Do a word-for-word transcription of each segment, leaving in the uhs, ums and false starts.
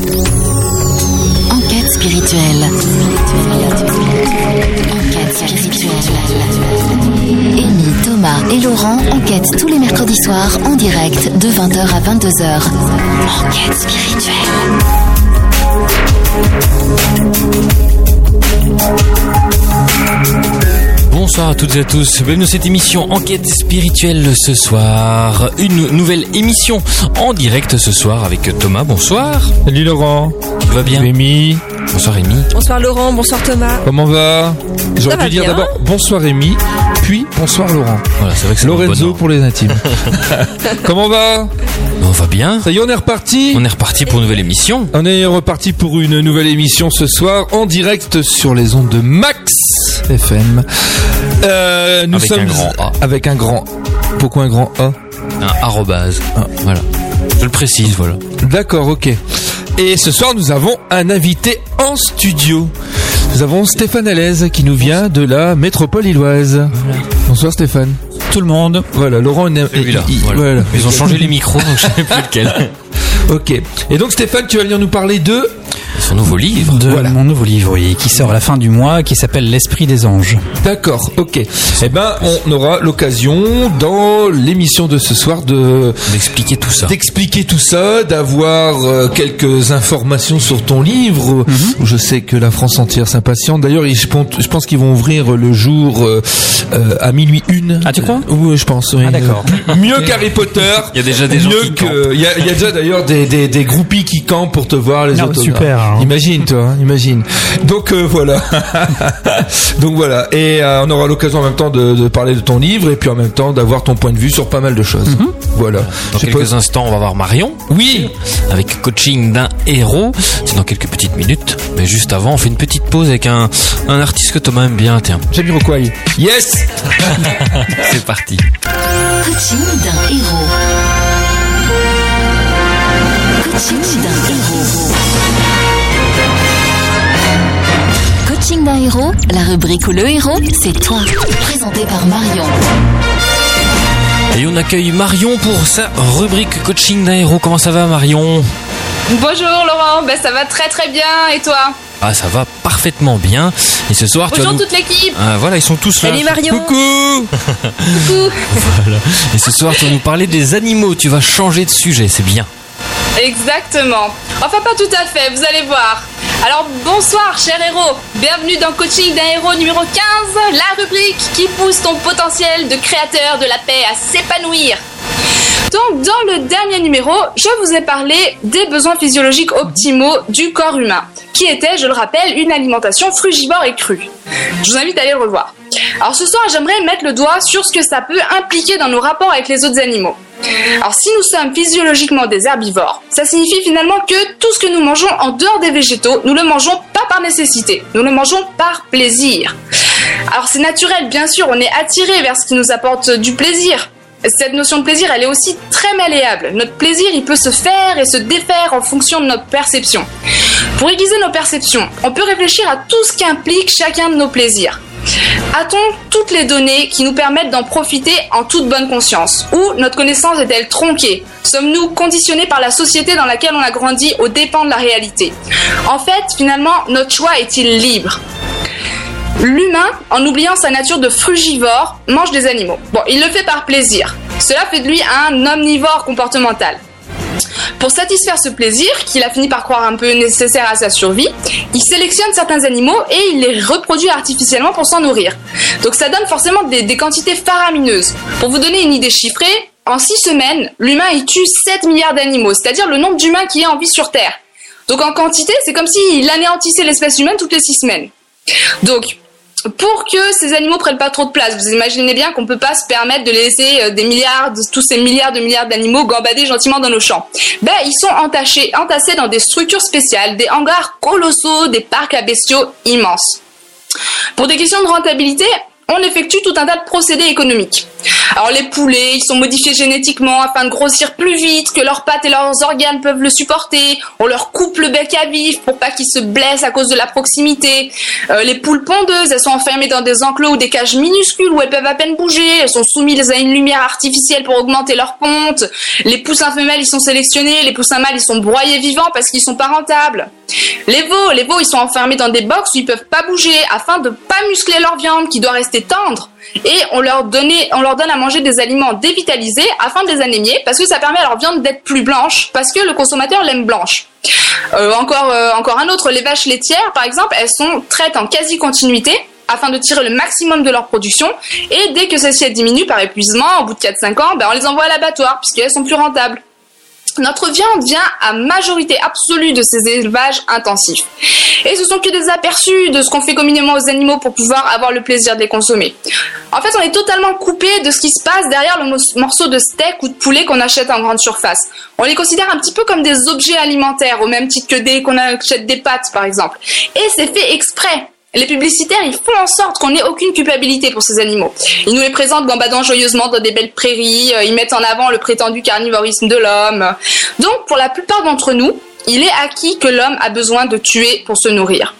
Enquête spirituelle. Enquête spirituelle. Amy, Thomas et Laurent enquêtent tous les mercredis soirs en direct de vingt heures à vingt-deux heures. Enquête spirituelle. Bonsoir à toutes et à tous, bienvenue dans cette émission Enquête spirituelle ce soir. Une nouvelle émission en direct ce soir avec Thomas, bonsoir. Salut Laurent. Tout va bien? Rémi. Bonsoir Rémi. Bonsoir Laurent, bonsoir Thomas. Comment va? J'aurais pu dire bien. d'abord bonsoir Rémi, puis bonsoir Laurent. Voilà, c'est vrai que c'est Lorenzo pour les intimes. Comment va? On va bien. Ça y est, on est reparti. On est reparti pour une nouvelle émission. On est reparti pour une nouvelle émission ce soir en direct sur les ondes de Max F M. Euh, nous avec sommes un grand A. Avec un grand. Pourquoi un grand A? Un arrobase. Ah. Voilà. Je le précise, voilà. D'accord, ok. Et ce soir, nous avons un invité en studio. Nous avons Stéphane Alaise qui nous vient de la métropole illoise. Voilà. Bonsoir Stéphane. Tout le monde. Voilà, Laurent est, est, est là. Il, voilà. Voilà. Ils ont changé les micros, donc je ne sais plus lequel. Ok. Et donc Stéphane, tu vas venir nous parler de son nouveau livre. De voilà. mon nouveau livre, oui, qui sort à la fin du mois, qui s'appelle L'Esprit des Anges. D'accord, ok. Eh ben, on aura l'occasion dans l'émission de ce soir de d'expliquer tout ça, d'expliquer tout ça, d'avoir euh, quelques informations sur ton livre. Mm-hmm. Je sais que la France entière s'impatiente. D'ailleurs, je pense, je pense qu'ils vont ouvrir le jour euh, euh, à minuit une. Ah, tu crois? Oui, je pense. Oui. Ah, d'accord. Mieux okay. qu'Harry Potter. Il y a déjà des gens mieux qui que, campent. Il y a, il y a déjà d'ailleurs des, des, des groupies qui campent pour te voir les autres. Super. Hein. Imagine, toi, hein, imagine. Donc euh, voilà. Donc voilà. Et euh, on aura l'occasion en même temps de, de parler de ton livre et puis en même temps d'avoir ton point de vue sur pas mal de choses. Mm-hmm. Voilà. Dans quelques pas... instants, on va voir Marion. Oui. Avec coaching d'un héros. C'est dans quelques petites minutes. Mais juste avant, on fait une petite pause avec un, un artiste que Thomas aime bien. Tiens. Jamiroquai. Yes. C'est parti. Coaching d'un héros. Coaching d'un héros. Coaching d'un héros, la rubrique où le héros, c'est toi. Présenté par Marion. Et on accueille Marion pour sa rubrique Coaching d'un héros. Comment ça va Marion? Bonjour Laurent, ben ça va très très bien et toi? Ah, ça va parfaitement bien. Et ce soir, bonjour tu vas nous... toute l'équipe. Ah, voilà, ils sont tous là. Salut Marion. Coucou. Coucou. Voilà. Et ce soir, tu vas nous parler des animaux. Tu vas changer de sujet, c'est bien. Exactement. Enfin, pas tout à fait, vous allez voir. Alors, bonsoir, cher héros. Bienvenue dans Coaching d'un héros numéro quinze, la rubrique qui pousse ton potentiel de créateur de la paix à s'épanouir. Donc, dans le dernier numéro, je vous ai parlé des besoins physiologiques optimaux du corps humain, qui était, je le rappelle, une alimentation frugivore et crue. Je vous invite à aller le revoir. Alors, ce soir, j'aimerais mettre le doigt sur ce que ça peut impliquer dans nos rapports avec les autres animaux. Alors, si nous sommes physiologiquement des herbivores, ça signifie finalement que tout ce que nous mangeons en dehors des végétaux, nous le mangeons pas par nécessité, nous le mangeons par plaisir. Alors, c'est naturel, bien sûr, on est attiré vers ce qui nous apporte du plaisir. Cette notion de plaisir, elle est aussi très malléable. Notre plaisir, il peut se faire et se défaire en fonction de notre perception. Pour aiguiser nos perceptions, on peut réfléchir à tout ce qu'implique chacun de nos plaisirs. A-t-on toutes les données qui nous permettent d'en profiter en toute bonne conscience? Ou notre connaissance est-elle tronquée? Sommes-nous conditionnés par la société dans laquelle on a grandi aux dépens de la réalité? En fait, finalement, notre choix est-il libre? L'humain, en oubliant sa nature de frugivore, mange des animaux. Bon, il le fait par plaisir. Cela fait de lui un omnivore comportemental. Pour satisfaire ce plaisir, qu'il a fini par croire un peu nécessaire à sa survie, il sélectionne certains animaux et il les reproduit artificiellement pour s'en nourrir. Donc ça donne forcément des, des quantités faramineuses. Pour vous donner une idée chiffrée, en six semaines, l'humain y tue sept milliards d'animaux, c'est-à-dire le nombre d'humains qui est en vie sur Terre. Donc en quantité, c'est comme s'il anéantissait l'espèce humaine toutes les six semaines. Donc, pour que ces animaux prennent pas trop de place, vous imaginez bien qu'on peut pas se permettre de laisser des milliards, de, tous ces milliards de milliards d'animaux gambader gentiment dans nos champs. Ben, ils sont entachés, entassés dans des structures spéciales, des hangars colossaux, des parcs à bestiaux immenses. Pour des questions de rentabilité, on effectue tout un tas de procédés économiques. Alors les poulets, ils sont modifiés génétiquement afin de grossir plus vite que leurs pattes et leurs organes peuvent le supporter. On leur coupe le bec à vif pour pas qu'ils se blessent à cause de la proximité. Euh, les poules pondeuses, elles sont enfermées dans des enclos ou des cages minuscules où elles peuvent à peine bouger. Elles sont soumises à une lumière artificielle pour augmenter leur ponte. Les poussins femelles, ils sont sélectionnés. Les poussins mâles, ils sont broyés vivants parce qu'ils sont pas rentables. Les veaux, les veaux, ils sont enfermés dans des box où ils peuvent pas bouger afin de pas muscler leur viande qui doit rester tendre. Et on leur, donnait, on leur donne à manger des aliments dévitalisés afin de les anémier parce que ça permet à leur viande d'être plus blanche parce que le consommateur l'aime blanche. Euh, encore, euh, encore un autre, les vaches laitières par exemple, elles sont traites en quasi-continuité afin de tirer le maximum de leur production et dès que celle-ci diminue par épuisement, au bout de quatre à cinq ans, ben on les envoie à l'abattoir puisqu'elles sont plus rentables. Notre viande vient à majorité absolue de ces élevages intensifs. Et ce sont que des aperçus de ce qu'on fait communément aux animaux pour pouvoir avoir le plaisir de les consommer. En fait, on est totalement coupé de ce qui se passe derrière le morceau de steak ou de poulet qu'on achète en grande surface. On les considère un petit peu comme des objets alimentaires, au même titre que dès qu'on achète des pâtes, par exemple. Et c'est fait exprès. Les publicitaires, ils font en sorte qu'on n'ait aucune culpabilité pour ces animaux. Ils nous les présentent gambadant joyeusement dans des belles prairies, ils mettent en avant le prétendu carnivorisme de l'homme. Donc, pour la plupart d'entre nous, il est acquis que l'homme a besoin de tuer pour se nourrir.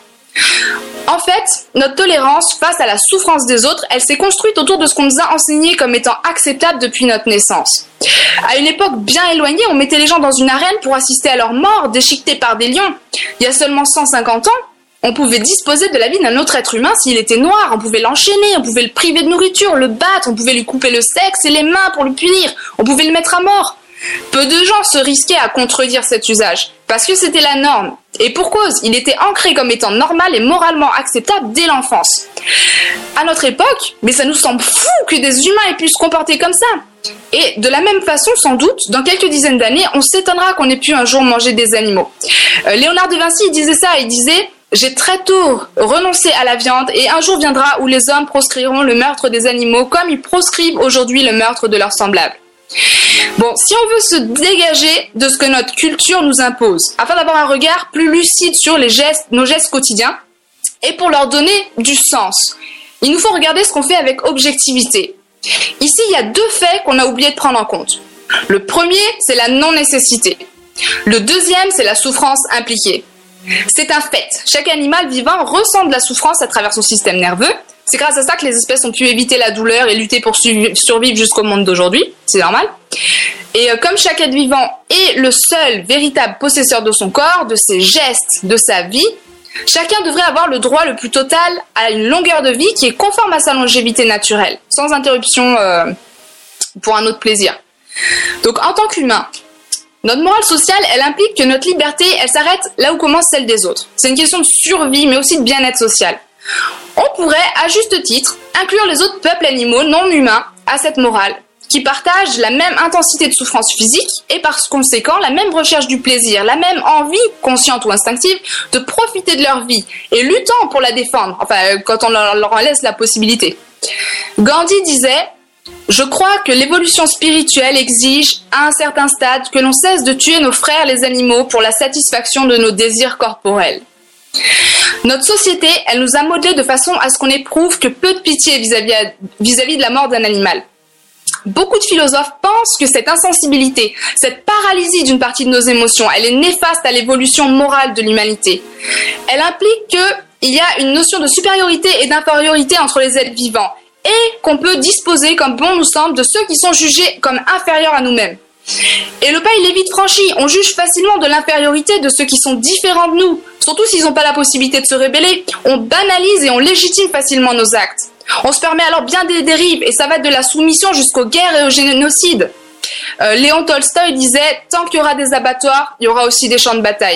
En fait, notre tolérance face à la souffrance des autres, elle s'est construite autour de ce qu'on nous a enseigné comme étant acceptable depuis notre naissance. À une époque bien éloignée, on mettait les gens dans une arène pour assister à leur mort, déchiquetés par des lions. Il y a seulement cent cinquante ans, on pouvait disposer de la vie d'un autre être humain s'il était noir, on pouvait l'enchaîner, on pouvait le priver de nourriture, le battre, on pouvait lui couper le sexe et les mains pour le punir, on pouvait le mettre à mort. Peu de gens se risquaient à contredire cet usage, parce que c'était la norme. Et pour cause, il était ancré comme étant normal et moralement acceptable dès l'enfance. À notre époque, mais ça nous semble fou que des humains aient pu se comporter comme ça. Et de la même façon, sans doute, dans quelques dizaines d'années, on s'étonnera qu'on ait pu un jour manger des animaux. Euh, Léonard de Vinci, il disait ça, il disait... J'ai très tôt renoncé à la viande et un jour viendra où les hommes proscriront le meurtre des animaux comme ils proscrivent aujourd'hui le meurtre de leurs semblables. Bon, si on veut se dégager de ce que notre culture nous impose, afin d'avoir un regard plus lucide sur les gestes, nos gestes quotidiens, et pour leur donner du sens, il nous faut regarder ce qu'on fait avec objectivité. Ici, il y a deux faits qu'on a oublié de prendre en compte. Le premier, c'est la non-nécessité. Le deuxième, c'est la souffrance impliquée. C'est un fait. Chaque animal vivant ressent de la souffrance à travers son système nerveux. C'est grâce à ça que les espèces ont pu éviter la douleur et lutter pour survivre jusqu'au monde d'aujourd'hui. C'est normal. Et comme chaque être vivant est le seul véritable possesseur de son corps, de ses gestes, de sa vie, chacun devrait avoir le droit le plus total à une longueur de vie qui est conforme à sa longévité naturelle, sans interruption euh, pour un autre plaisir. Donc en tant qu'humain, notre morale sociale, elle implique que notre liberté, elle s'arrête là où commence celle des autres. C'est une question de survie, mais aussi de bien-être social. On pourrait, à juste titre, inclure les autres peuples animaux non humains à cette morale, qui partagent la même intensité de souffrance physique et par conséquent la même recherche du plaisir, la même envie, consciente ou instinctive, de profiter de leur vie et luttant pour la défendre, enfin quand on leur en laisse la possibilité. Gandhi disait... Je crois que l'évolution spirituelle exige, à un certain stade, que l'on cesse de tuer nos frères les animaux pour la satisfaction de nos désirs corporels. Notre société, elle nous a modelés de façon à ce qu'on éprouve que peu de pitié vis-à-vis, vis-à-vis de la mort d'un animal. Beaucoup de philosophes pensent que cette insensibilité, cette paralysie d'une partie de nos émotions, elle est néfaste à l'évolution morale de l'humanité. Elle implique qu'il y a une notion de supériorité et d'infériorité entre les êtres vivants, et qu'on peut disposer comme bon nous semble de ceux qui sont jugés comme inférieurs à nous-mêmes. Et le pas il est vite franchi, on juge facilement de l'infériorité de ceux qui sont différents de nous, surtout s'ils n'ont pas la possibilité de se rebeller. On banalise et on légitime facilement nos actes. On se permet alors bien des dérives et ça va de la soumission jusqu'aux guerres et au génocide. Euh, Léon Tolstoï disait « Tant qu'il y aura des abattoirs, il y aura aussi des champs de bataille ».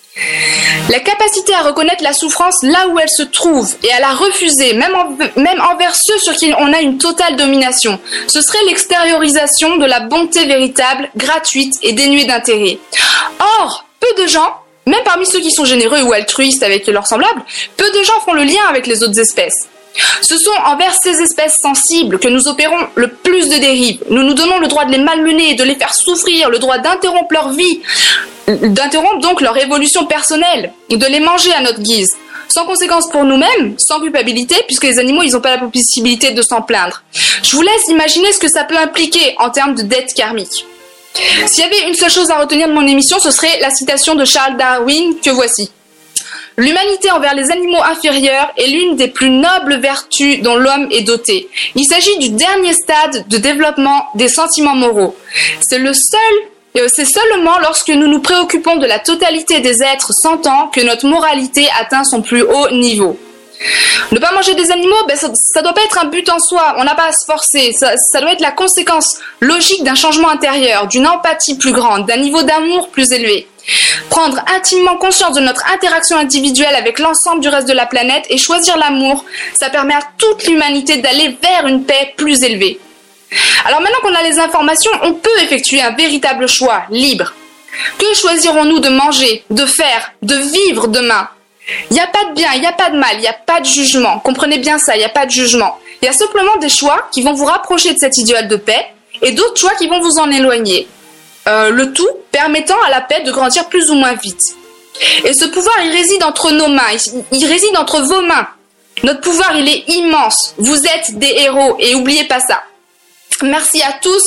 La capacité à reconnaître la souffrance là où elle se trouve et à la refuser, même, en, même envers ceux sur qui on a une totale domination, ce serait l'extériorisation de la bonté véritable, gratuite et dénuée d'intérêt. Or, peu de gens, même parmi ceux qui sont généreux ou altruistes avec leurs semblables, peu de gens font le lien avec les autres espèces. Ce sont envers ces espèces sensibles que nous opérons le plus de dérives. Nous nous donnons le droit de les malmener, de les faire souffrir, le droit d'interrompre leur vie, d'interrompre donc leur évolution personnelle, de les manger à notre guise. sans conséquence pour nous-mêmes, sans culpabilité, puisque les animaux, ils n'ont pas la possibilité de s'en plaindre. Je vous laisse imaginer ce que ça peut impliquer en termes de dette karmique. S'il y avait une seule chose à retenir de mon émission, ce serait la citation de Charles Darwin que voici. L'humanité envers les animaux inférieurs est l'une des plus nobles vertus dont l'homme est doté. Il s'agit du dernier stade de développement des sentiments moraux. C'est le seul, c'est seulement lorsque nous nous préoccupons de la totalité des êtres sentants que notre moralité atteint son plus haut niveau. Ne pas manger des animaux, ben ça, ça doit pas être un but en soi, on n'a pas à se forcer, ça, ça doit être la conséquence logique d'un changement intérieur, d'une empathie plus grande, d'un niveau d'amour plus élevé. Prendre intimement conscience de notre interaction individuelle avec l'ensemble du reste de la planète et choisir l'amour, ça permet à toute l'humanité d'aller vers une paix plus élevée. Alors maintenant qu'on a les informations, on peut effectuer un véritable choix, libre. Que choisirons-nous de manger, de faire, de vivre demain ? Il n'y a pas de bien, il n'y a pas de mal, il n'y a pas de jugement. Comprenez bien ça, il n'y a pas de jugement. Il y a simplement des choix qui vont vous rapprocher de cet idéal de paix et d'autres choix qui vont vous en éloigner. Euh, le tout permettant à la paix de grandir plus ou moins vite. Et ce pouvoir, il réside entre nos mains, il, il réside entre vos mains. Notre pouvoir, il est immense. Vous êtes des héros et n'oubliez pas ça. Merci à tous.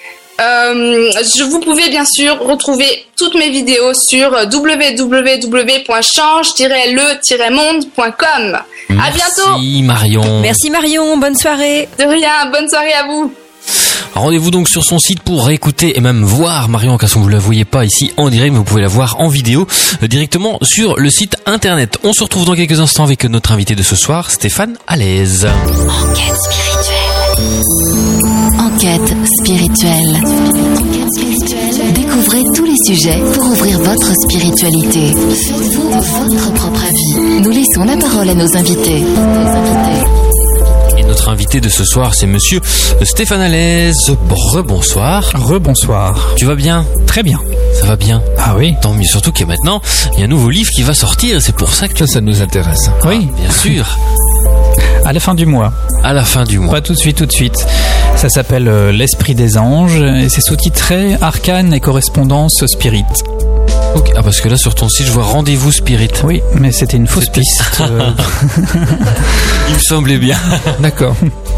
Euh, je vous pouvez bien sûr retrouver toutes mes vidéos sur w w w point change tiret le tiret monde point com. À bientôt. Merci Marion. Merci Marion, bonne soirée. De rien, bonne soirée à vous. Rendez-vous donc sur son site pour écouter et même voir Marion, car si vous ne la voyez pas ici en direct, mais vous pouvez la voir en vidéo euh, directement sur le site internet. On se retrouve dans quelques instants avec notre invité de ce soir, Stéphane Alez. Enquête spirituelle. Enquête spirituelle. Enquête spirituelle. Découvrez tous les sujets pour ouvrir votre spiritualité. Faites-vous votre propre avis. Nous laissons la parole à nos invités. Nos invités. Et notre invité de ce soir, c'est monsieur Stéphane Alez. Rebonsoir. Rebonsoir. Tu vas bien ? Très bien. Ça va bien ? Ah oui. Tant mieux, surtout qu'il y a maintenant, il y a un nouveau livre qui va sortir et c'est pour ça que tu... Ça, ça nous intéresse. Oui. Bien sûr. À la fin du mois. À la fin du mois. Pas tout de suite, tout de suite. Ça s'appelle euh, L'Esprit des Anges et c'est sous-titré Arcane et correspondance spirit. Okay. Ah, parce que là, sur ton site, je vois Rendez-vous Spirit. Oui, mais c'était une fausse C'était... piste. Euh... Il me semblait bien. D'accord.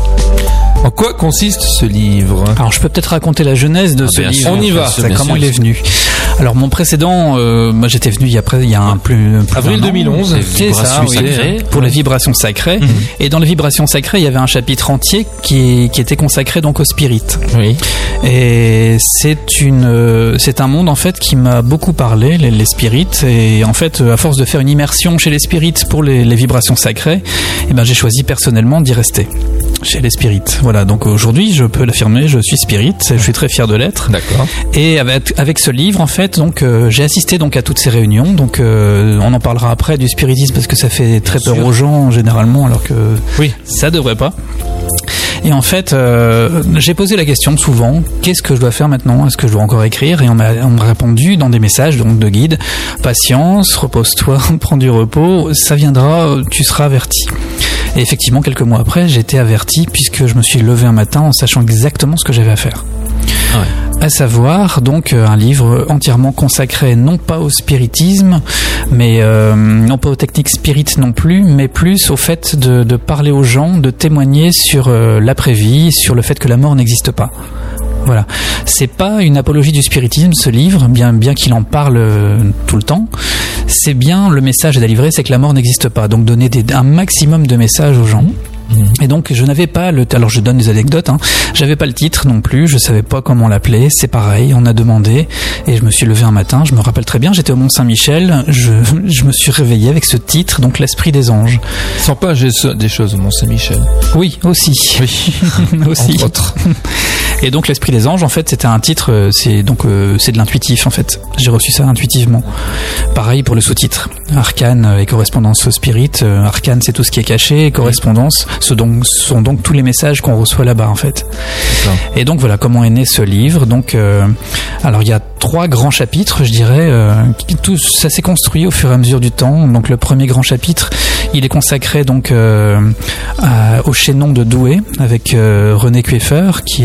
En quoi consiste ce livre ? Alors, je peux peut-être raconter la genèse de Ah, ce bien livre. sûr, On y va. Ça, comment il est venu. Alors, mon précédent, euh, moi, j'étais venu il y a, il y a un plus, plus Avril d'un an. deux mille onze. C'est ça, oui, sacrées. pour les vibrations sacrées. Mmh. Et dans les vibrations sacrées, il y avait un chapitre entier qui, qui était consacré donc au spirit. Oui. Et c'est une, c'est un monde en fait qui m'a beaucoup parlé, les, les spirits. Et en fait, à force de faire une immersion chez les spirits pour les, les vibrations sacrées, eh ben j'ai choisi personnellement d'y rester chez les spirits. Voilà. Donc aujourd'hui, je peux l'affirmer, je suis spirit. Je suis très fier de l'être. D'accord. Et avec, avec ce livre, en fait, donc euh, j'ai assisté donc à toutes ces réunions. Donc euh, on en parlera après du spiritisme parce que ça fait très Bien peur sûr. aux gens généralement, alors que Oui. ça devrait pas. Et en fait, euh, j'ai posé la question souvent, qu'est-ce que je dois faire maintenant ? Est-ce que je dois encore écrire ? Et on m'a, on m'a répondu dans des messages donc de guide, patience, repose-toi, prends du repos, ça viendra, tu seras averti. Et effectivement, quelques mois après, j'ai été averti puisque je me suis levé un matin en sachant exactement ce que j'avais à faire. Ah ouais. À savoir donc un livre entièrement consacré non pas au spiritisme, mais euh, non pas aux techniques spirit non plus, mais plus au fait de, de parler aux gens, de témoigner sur euh, l'après-vie, sur le fait que la mort n'existe pas. Voilà, c'est pas une apologie du spiritisme ce livre, bien bien qu'il en parle euh, tout le temps. C'est bien le message à délivrer, c'est que la mort n'existe pas. Donc donner des, un maximum de messages aux gens. Et donc je n'avais pas le, alors je donne des anecdotes, hein. J'avais pas le titre non plus, je savais pas comment l'appeler. C'est pareil, on a demandé et je me suis levé un matin. Je me rappelle très bien, j'étais au Mont Saint-Michel, je, je me suis réveillé avec ce titre, donc l'Esprit des Anges. Sans pas j'ai des choses au Mont Saint-Michel. Oui, aussi, Oui. aussi. Entre autres. Et donc l'Esprit des Anges, en fait, c'était un titre, euh, c'est donc euh, c'est de l'intuitif en fait. J'ai reçu ça intuitivement. Pareil pour le sous-titre. Arcane et correspondance au spirit. Euh, Arcane, c'est tout ce qui est caché. Et correspondance, ce donc, sont donc tous les messages qu'on reçoit là-bas en fait. D'accord. Et donc voilà comment est né ce livre. Donc, euh, alors il y a trois grands chapitres, je dirais. Euh, qui, tout ça s'est construit au fur et à mesure du temps. Donc le premier grand chapitre, il est consacré donc euh, à, au chaînon de Douai avec euh, René Kueffer qui est venu chez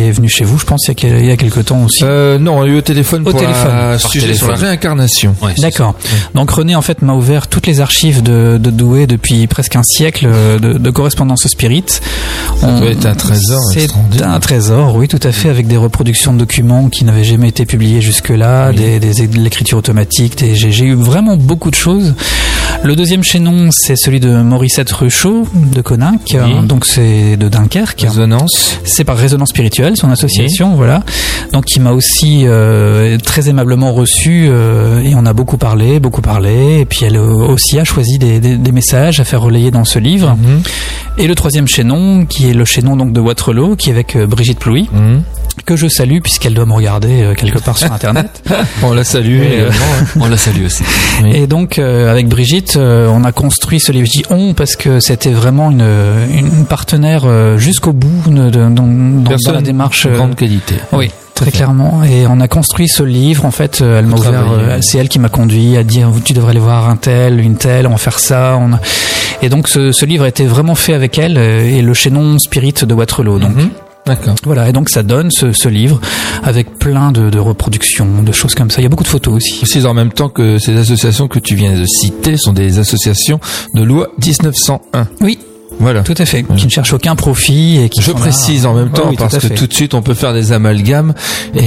chez vous, je pense, il y a, il y a quelque temps aussi. Euh, non, on a eu au téléphone au pour téléphone. un sujet téléphone. sur la réincarnation. Ouais, c'est D'accord. Donc René en fait m'a ouvert toutes les archives de, de Douai depuis presque un siècle de, de correspondance spirit. Ça doit être un trésor C'est extraordinaire. un trésor, oui, tout à fait, avec des reproductions de documents qui n'avaient jamais été publiés jusque-là, Oui. des, des, de l'écriture automatique. Des, j'ai, j'ai eu vraiment beaucoup de choses. Le deuxième chaînon, c'est celui de Morissette Ruchot de Coninck, Oui. hein, donc c'est de Dunkerque. Résonance. C'est par Résonance Spirituelle, son association, voilà. Donc il m'a aussi euh, très aimablement reçu euh, et on a beaucoup parlé, beaucoup parlé. Et puis elle euh, aussi a choisi des, des, des messages à faire relayer dans ce livre. Mhm. Et le troisième chaînon, qui est le chaînon donc de Waterloo, qui est avec euh, Brigitte Plouy, Mhm. que je salue puisqu'elle doit me regarder euh, quelque part sur Internet. On l'a salué Et, euh, également. hein. On la salue aussi. Oui. Et donc euh, avec Brigitte, euh, on a construit ce livre. Je dis on parce que c'était vraiment une, une partenaire euh, jusqu'au bout de, de- dans, dans- dans Personne la démarche. de euh, grande qualité. Oui, très Tout à fait. clairement. Et on a construit ce livre. En fait, euh, elle m'a Vous ouvert. travaillez. euh, c'est elle qui m'a conduit à dire tu devrais aller voir un tel, une telle. On va faire ça. On a... Et donc ce, ce livre a été vraiment fait avec elle euh, et le chaînon Spirit de Waterloo. Donc Mhm. D'accord. voilà. Et donc ça donne ce, ce livre avec plein de, de reproductions, de choses comme ça. Il y a beaucoup de photos aussi. Aussi, en même temps que ces associations que tu viens de citer sont des associations de loi dix-neuf cent un. Oui, Voilà. tout à fait. Ouais. Qui ne cherchent aucun profit et qui Je sont là- précise en même temps Ah oui, tout parce à que fait. tout de suite on peut faire des amalgames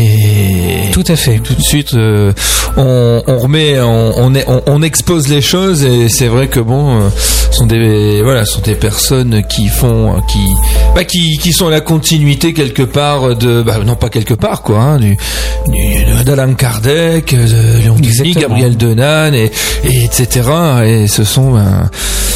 et Tout à fait. tout de suite euh, on, on remet on, on, est- on, on expose les choses et c'est vrai que bon euh, sont des voilà sont des personnes qui font qui bah, qui qui sont à la continuité quelque part de bah, non pas quelque part quoi hein, du, du d'Allan Kardec, de Léon Denis, Exactement. Gabriel Denan et, et etc et ce sont ben,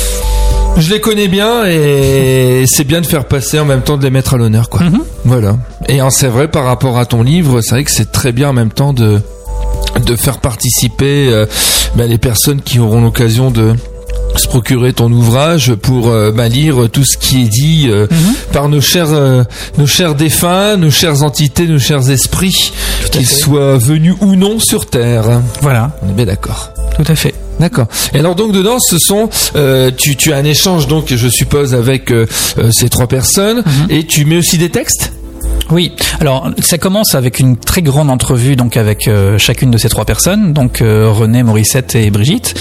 je les connais bien et c'est bien de faire passer en même temps de les mettre à l'honneur quoi. Mhm. Voilà. Et hein, c'est vrai par rapport à ton livre, c'est vrai que c'est très bien en même temps de de faire participer euh, ben, les personnes qui auront l'occasion de se procurer ton ouvrage pour euh, ben, lire tout ce qui est dit euh, Mhm. par nos chers euh, nos chers défunts, nos chères entités, nos chers esprits, qu'ils fait. soient venus ou non sur Terre. Voilà, On est bien d'accord. tout à fait. D'accord. Et alors donc dedans, ce sont euh, tu tu as un échange donc je suppose avec euh, euh, ces trois personnes Mhm. et tu mets aussi des textes. Oui, alors ça commence avec une très grande entrevue donc avec euh, chacune de ces trois personnes, donc euh, René, Morissette et Brigitte.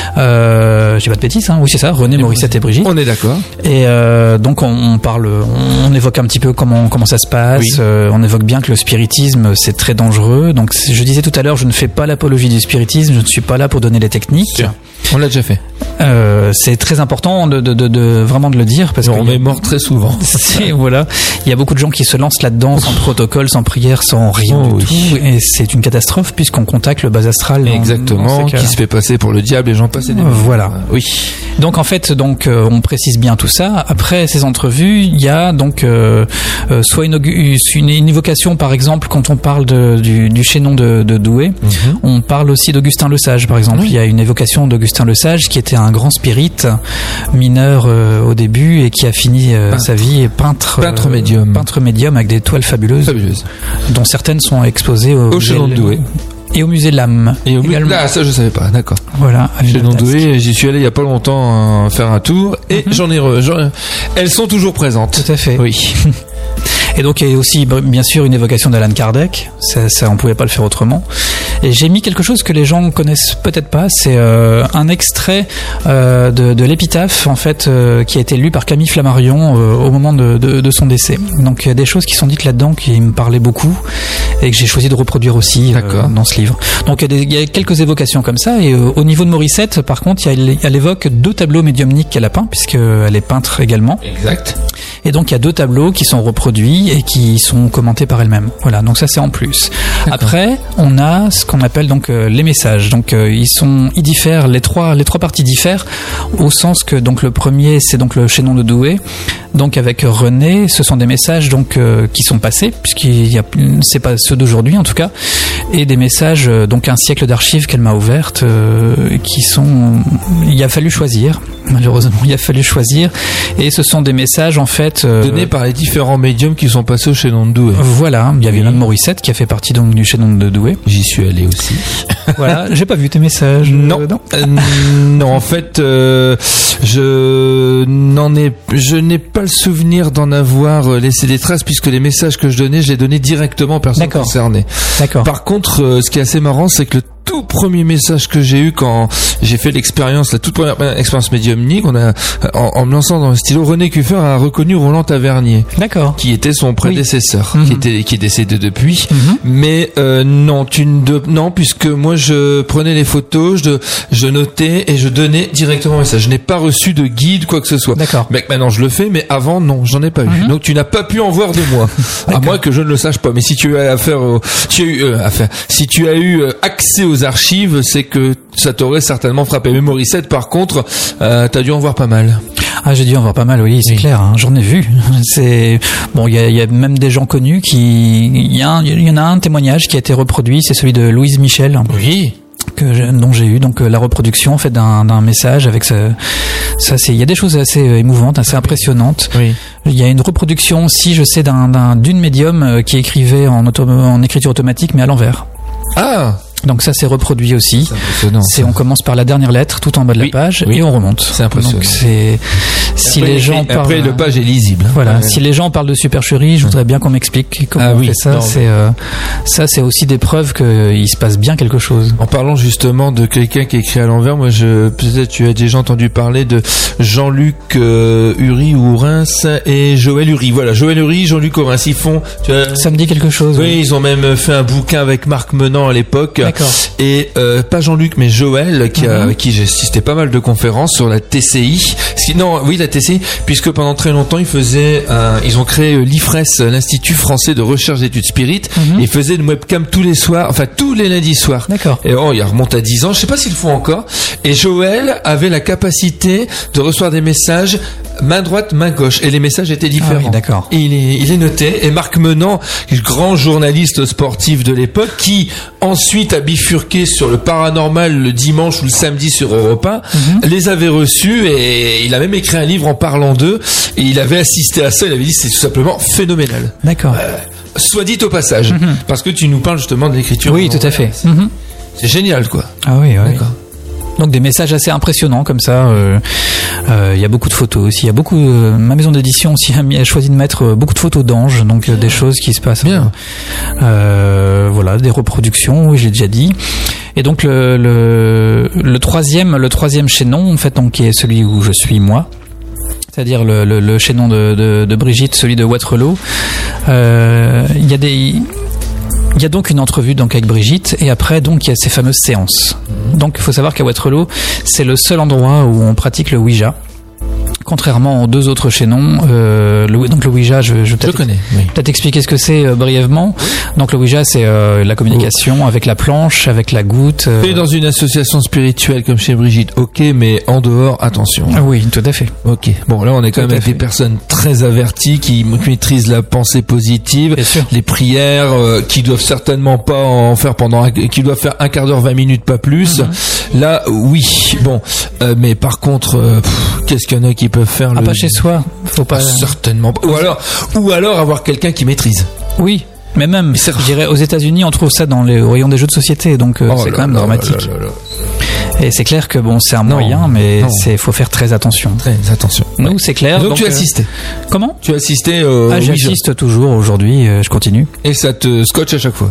Euh, j'ai pas de bêtises, hein. Oui c'est ça, René, Morissette et Brigitte. On est d'accord. Et euh, donc on, on parle, on, on évoque un petit peu comment comment ça se passe. Oui. Euh, on évoque bien que le spiritisme c'est très dangereux. Donc c'est- je disais tout à l'heure, je ne fais pas l'apologie du spiritisme, je ne suis pas là pour donner les techniques. Sûr. On l'a déjà fait. Euh, c'est très important de, de, de, de vraiment de le dire parce On que est mort très souvent. c'est, voilà, il y a beaucoup de gens qui se lancent là-dedans sans protocole, sans prière, sans rien Oh, du oui. tout, et c'est une catastrophe puisqu'on contacte le bas astral. dans- dans Exactement. ces Qui cas-là. se fait passer pour le diable et j'en passe et des meilleurs. Voilà. Oui. Donc en fait, donc euh, on précise bien tout ça. Après ces entrevues, il y a donc euh, euh, soit une, une, une évocation, par exemple, quand on parle de, du, du chaînon de, de Douai, Mhm. on parle aussi d'Augustin Le Sage, par exemple. Oui. Il y a une évocation d'Augustin Le Sage qui était un grand spirit mineur euh, au début et qui a fini euh, Peintre. sa vie peintre, Peintre euh, médium. peintre médium avec des toiles fabuleuses, Fabuleuse. dont certaines sont exposées au, Au musée chaînon de Douai. et au musée de l'âme. Et au bout également. là, ça je savais pas. D'accord. Voilà. à Chez Villeneuve-d'Ascq. Douai, j'y suis allé il y a pas longtemps euh, faire un tour et Mhm. j'en ai, re- j'en- elles sont toujours présentes. Tout à fait. Oui. Et donc il y a aussi b- bien sûr une évocation d'Allan Kardec, ça, ça on pouvait pas le faire autrement. Et j'ai mis quelque chose que les gens connaissent peut-être pas, c'est euh, un extrait euh, de, de l'épitaphe en fait euh, qui a été lu par Camille Flammarion euh, au moment de, de, de son décès. Donc il y a des choses qui sont dites là-dedans qui me parlaient beaucoup et que j'ai choisi de reproduire aussi euh, D'accord. dans ce livre. Donc il y, a des- il y a quelques évocations comme ça et euh, au niveau de Morissette par contre il y a- elle évoque deux tableaux médiumniques qu'elle a peints puisqu'elle est peintre également. Exact. Et donc il y a deux tableaux qui sont reproduits et qui sont commentés par elle-même. Voilà, donc ça c'est en plus. Après, on a ce qu'on appelle donc euh, les messages. Donc euh, ils sont, ils diffèrent, les trois, les trois parties diffèrent au sens que donc le premier c'est donc le chaînon de Douai. Donc avec René, ce sont des messages donc euh, qui sont passés puisqu'il y a, c'est pas ceux d'aujourd'hui en tout cas, et des messages euh, donc un siècle d'archives qu'elle m'a ouvertes euh, qui sont, il a fallu choisir. Malheureusement, il a fallu choisir. Et ce sont des messages, en fait... Euh, donnés par les différents médiums qui sont passés au chaînon de Douai. Voilà. Il y avait même Morissette qui a fait partie donc du chaînon de Douai. J'y suis allé aussi. Voilà. J'ai pas vu tes messages. Non. Euh, non. Euh, non, en fait, euh, je n'en ai, je n'ai pas le souvenir d'en avoir laissé des traces puisque les messages que je donnais, je les donnais directement aux personnes D'accord. concernées. D'accord. Par contre, euh, ce qui est assez marrant, c'est que le tout premier message que j'ai eu quand j'ai fait l'expérience, la toute première expérience médiumnique, on a, en, en me lançant dans le stylo, René Kuffer a reconnu Roland Tavernier. D'accord. Qui était son prédécesseur, oui. qui mm-hmm. était, qui est décédé depuis. Mm-hmm. Mais, euh, non, tu ne, de, non, puisque moi je prenais les photos, je, je notais et je donnais directement un message. Je n'ai pas reçu de guide, quoi que ce soit. D'accord. Mais maintenant je le fais, mais avant, non, j'en ai pas eu. Mm-hmm. Donc tu n'as pas pu en voir de moi. À moins que je ne le sache pas. Mais si tu as affaire au, tu as eu, euh, affaire, si tu as eu euh, accès aux archives, c'est que ça t'aurait certainement frappé. Mais Morissette, par contre, euh, t'as dû en voir pas mal. Ah, j'ai dû en voir pas mal, oui, c'est oui. clair. Hein, j'en ai vu. C'est bon, il y a, y a même des gens connus qui, il y, y en a un témoignage qui a été reproduit, c'est celui de Louise Michel. Oui. Que dont j'ai eu donc euh, la reproduction en fait d'un, d'un message avec ce, ça c'est il y a des choses assez euh, émouvantes, assez impressionnantes. Oui. Il y a une reproduction aussi, je sais, d'un, d'un d'une médium euh, qui écrivait en auto, en écriture automatique mais à l'envers. Ah. Donc ça s'est reproduit aussi. C'est impressionnant. C'est, on commence par la dernière lettre tout en bas de oui, la page oui. et on remonte. C'est impressionnant. Donc c'est si après, les gens après, parlent. Après le page est lisible. Voilà. Ouais. Si les gens parlent de supercherie, je voudrais bien qu'on m'explique comment ah, on oui. fait ça. Non, c'est euh, ça, c'est aussi des preuves qu'il se passe bien quelque chose. En parlant justement de quelqu'un qui écrit à l'envers, moi je peut-être tu as déjà entendu parler de Jean-Luc euh, Uri ou Ourins et Joël Uri. Voilà, Joël Uri, Jean-Luc Ourins, ils font. Tu vois, ça me dit quelque chose. Oui, oui, ils ont même fait un bouquin avec Marc Menant à l'époque. D'accord. Et euh, pas Jean-Luc mais Joël qui a, mm-hmm. qui j'ai assisté pas mal de conférences sur la T C I. Non, oui la T C I, puisque pendant très longtemps ils faisaient, un, ils ont créé l'I F R E S, l'Institut Français de Recherche d'études Spirites. Mm-hmm. Et ils faisaient une webcam tous les soirs, enfin tous les lundis soirs. D'accord. Et oh, il remonte à dix ans, je sais pas s'ils le font encore. Et Joël avait la capacité de recevoir des messages main droite, main gauche, et les messages étaient différents. Ah oui, d'accord. Et il est, il est noté. Et Marc Menant, grand journaliste sportif de l'époque, qui ensuite a bifurqué sur le paranormal le dimanche ou le samedi sur Europe un, mm-hmm. les avait reçus et il a même écrit un livre en parlant d'eux. Et il avait assisté à ça. Il avait dit c'est tout simplement phénoménal. D'accord. Euh, soit dit au passage, mm-hmm. parce que tu nous parles justement de l'écriture. Oui, tout à fait. C'est, mm-hmm. c'est génial, quoi. Ah oui, oui. D'accord. Donc des messages assez impressionnants comme ça. Il euh, euh, y a beaucoup de photos aussi. Il y a beaucoup. Euh, ma maison d'édition aussi a, mis, a choisi de mettre beaucoup de photos d'anges, donc euh, des choses qui se passent. Bien. Euh, voilà, des reproductions. Oui, j'ai déjà dit. Et donc le, le le troisième le troisième chaînon en fait donc qui est celui où je suis moi. C'est-à-dire le, le, le chaînon de, de, de Brigitte, celui de Waterloo. Il euh, y a des Il y a donc une entrevue donc avec Brigitte et après donc il y a ces fameuses séances. Donc il faut savoir qu'à Waterloo, c'est le seul endroit où on pratique le Ouija. Contrairement aux deux autres chaînons, euh, le, donc le Ouija, je, je, je connais. Oui. Peut-être expliquer ce que c'est euh, brièvement. Donc le Ouija, c'est euh, la communication oh. avec la planche, avec la goutte. Euh... Et dans une association spirituelle comme chez Brigitte, ok, mais en dehors, attention. Ah oui, tout à fait. Ok. Bon, là, on est quand tout même avec fait. des personnes très averties qui maîtrisent la pensée positive, les prières, euh, qui doivent certainement pas en faire pendant, un, qui doivent faire un quart d'heure, vingt minutes, pas plus. Mm-hmm. Là, oui. Bon, euh, mais par contre, euh, pff, qu'est-ce qu'il y en a qui peuvent faire ah, le... pas chez soi, faut pas. Certainement pas. Ou alors, ou alors avoir quelqu'un qui maîtrise. Oui. Mais même, mais je dirais, aux États-Unis, on trouve ça dans les rayons des jeux de société, donc euh, oh c'est là, quand même là, dramatique. Là, là, là. Et c'est clair que bon, c'est un non, moyen, mais non. c'est faut faire très attention. Très attention. Nous, ouais. c'est clair. Donc, donc tu as assisté. Euh... Comment Tu as assisté euh, Ah, j'assiste oui, toujours aujourd'hui. Euh, je continue. Et ça te scotche à chaque fois.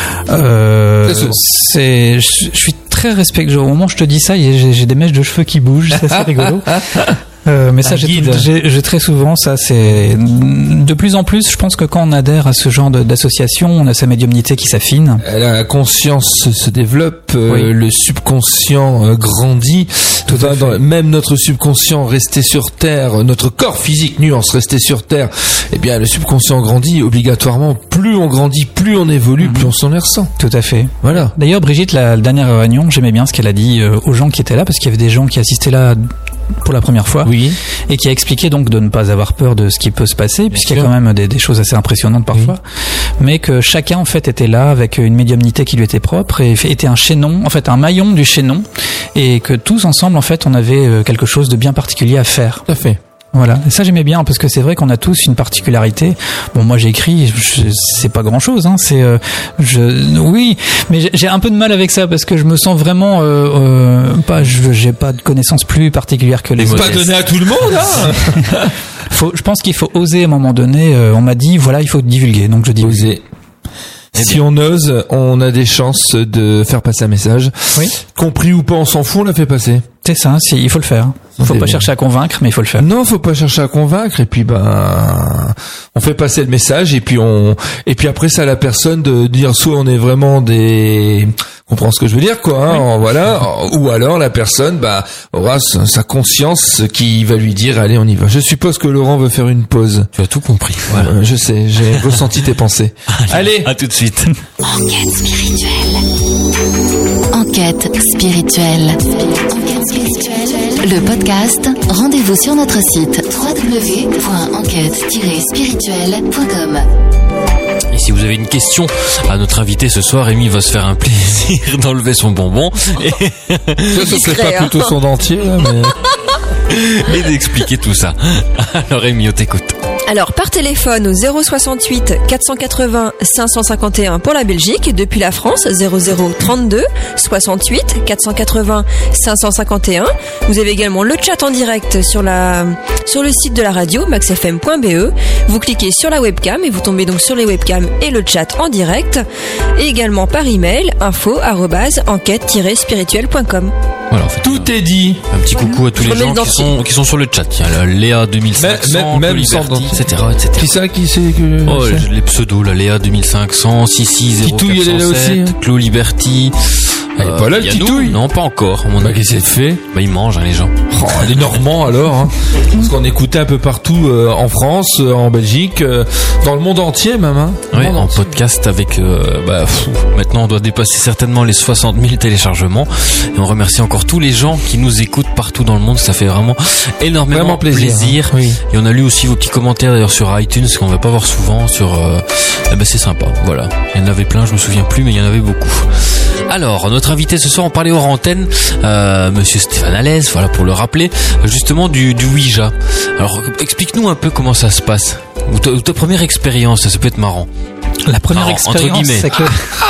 Euh, c'est, je, je suis très respectueux. Au moment où je te dis ça, j'ai, j'ai des mèches de cheveux qui bougent. C'est assez rigolo. Euh, mais ça, j'ai, tout, j'ai, j'ai très souvent, ça, c'est de plus en plus. Je pense que quand on adhère à ce genre de, d'association, on a sa médiumnité qui s'affine. La conscience se développe, oui. euh, le subconscient euh, grandit. Tout va dans, même notre subconscient resté sur Terre, notre corps physique nuance resté sur Terre. Eh bien, le subconscient grandit obligatoirement. Plus on grandit, plus on évolue, mm-hmm. plus on s'en y ressent. Tout à fait. Voilà. D'ailleurs, Brigitte, la, la dernière réunion, j'aimais bien ce qu'elle a dit euh, aux gens qui étaient là, parce qu'il y avait des gens qui assistaient là pour la première fois. Oui. Et qui a expliqué donc de ne pas avoir peur de ce qui peut se passer, puisqu'il y a quand même des, des choses assez impressionnantes parfois, oui. mais que chacun en fait était là avec une médiumnité qui lui était propre et était un chaînon, en fait un maillon du chaînon, et que tous ensemble en fait on avait quelque chose de bien particulier à faire. Tout à fait. Voilà, et ça j'aimais bien parce que c'est vrai qu'on a tous une particularité. Bon, moi j'écris, je, c'est pas grand chose, hein. C'est, euh, je, oui, mais j'ai, j'ai un peu de mal avec ça parce que je me sens vraiment, euh, euh, pas, je, j'ai pas de connaissances plus particulières que les autres. C'est pas donné à tout le monde, hein. faut, je pense qu'il faut oser à un moment donné. Euh, on m'a dit, voilà, il faut divulguer, donc je dis oser. Si on ose, on a des chances de faire passer un message. Oui. Compris ou pas, on s'en fout, on l'a fait passer. C'est ça, si, il faut le faire. Il faut pas chercher à convaincre, mais il faut le faire. Non, faut pas chercher à convaincre. Et puis, ben, on fait passer le message. Et puis on, et puis après, c'est à la personne de dire soit on est vraiment des, comprends ce que je veux dire, quoi. Hein, oui. Voilà. Ou alors la personne, bah, aura sa conscience qui va lui dire, allez, on y va. Je suppose que Laurent veut faire une pause. Tu as tout compris. Voilà. Euh, je sais, j'ai ressenti tes pensées. Allez, à tout de suite. Enquête spirituelle. Enquête spirituelle. Enquête spirituelle. Le podcast, rendez-vous sur notre site w w w point enquête tiret spirituelle point com. Et si vous avez une question à notre invité ce soir, Rémi va se faire un plaisir d'enlever son bonbon et ça, ce serait pas plutôt son dentier là, mais... et d'expliquer tout ça. Alors Rémi, on t'écoute. Alors par téléphone au zéro soixante-huit quatre cent quatre-vingts cinq cent cinquante et un pour la Belgique, et depuis la France zéro zéro trente-deux soixante-huit quatre cent quatre-vingts cinq cent cinquante et un. Vous avez également le chat en direct sur la sur le site de la radio max f m point b e. Vous cliquez sur la webcam et vous tombez donc sur les webcams et le chat en direct, et également par email info arobase enquête tiret spirituelle point com. Voilà, en fait, tout est dit. Un petit coucou à tous les gens qui sont, qui sont sur le chat. Tiens, là, Léa deux mille cinq cents, même, même Liberty, et cetera, et cetera. Qui ça, qui c'est que... Oh, les pseudos, là, Léa deux mille cinq cents, six six zéro quatre cent sept, Clos Liberty. Elle est pas là, le titouille? Non, pas encore. Bah, qu'est-ce qu'elle fait? Bah, ils mangent, hein, les gens. Oh, les Normands, alors, hein. Parce qu'on écoutait un peu partout, euh, en France, euh, en Belgique, euh, dans le monde entier, même, hein. Oui, en entier. Podcast avec, euh, bah, pff, maintenant, on doit dépasser certainement les soixante mille téléchargements. Et on remercie encore tous les gens qui nous écoutent partout dans le monde. Ça fait vraiment énormément vraiment plaisir. plaisir. Hein. Oui. Et on a lu aussi vos petits commentaires, d'ailleurs, sur iTunes, qu'on va pas voir souvent, sur, euh, eh ben, c'est sympa. Voilà. Il y en avait plein, je me souviens plus, mais il y en avait beaucoup. Alors, notre invité ce soir, on parlait hors antenne, euh, Monsieur Stéphane Alès, voilà, pour le rappeler, justement du, du Ouija. Alors, explique-nous un peu comment ça se passe. Ou ta, ou ta première expérience, ça peut être marrant. La première marrant, expérience, c'est que...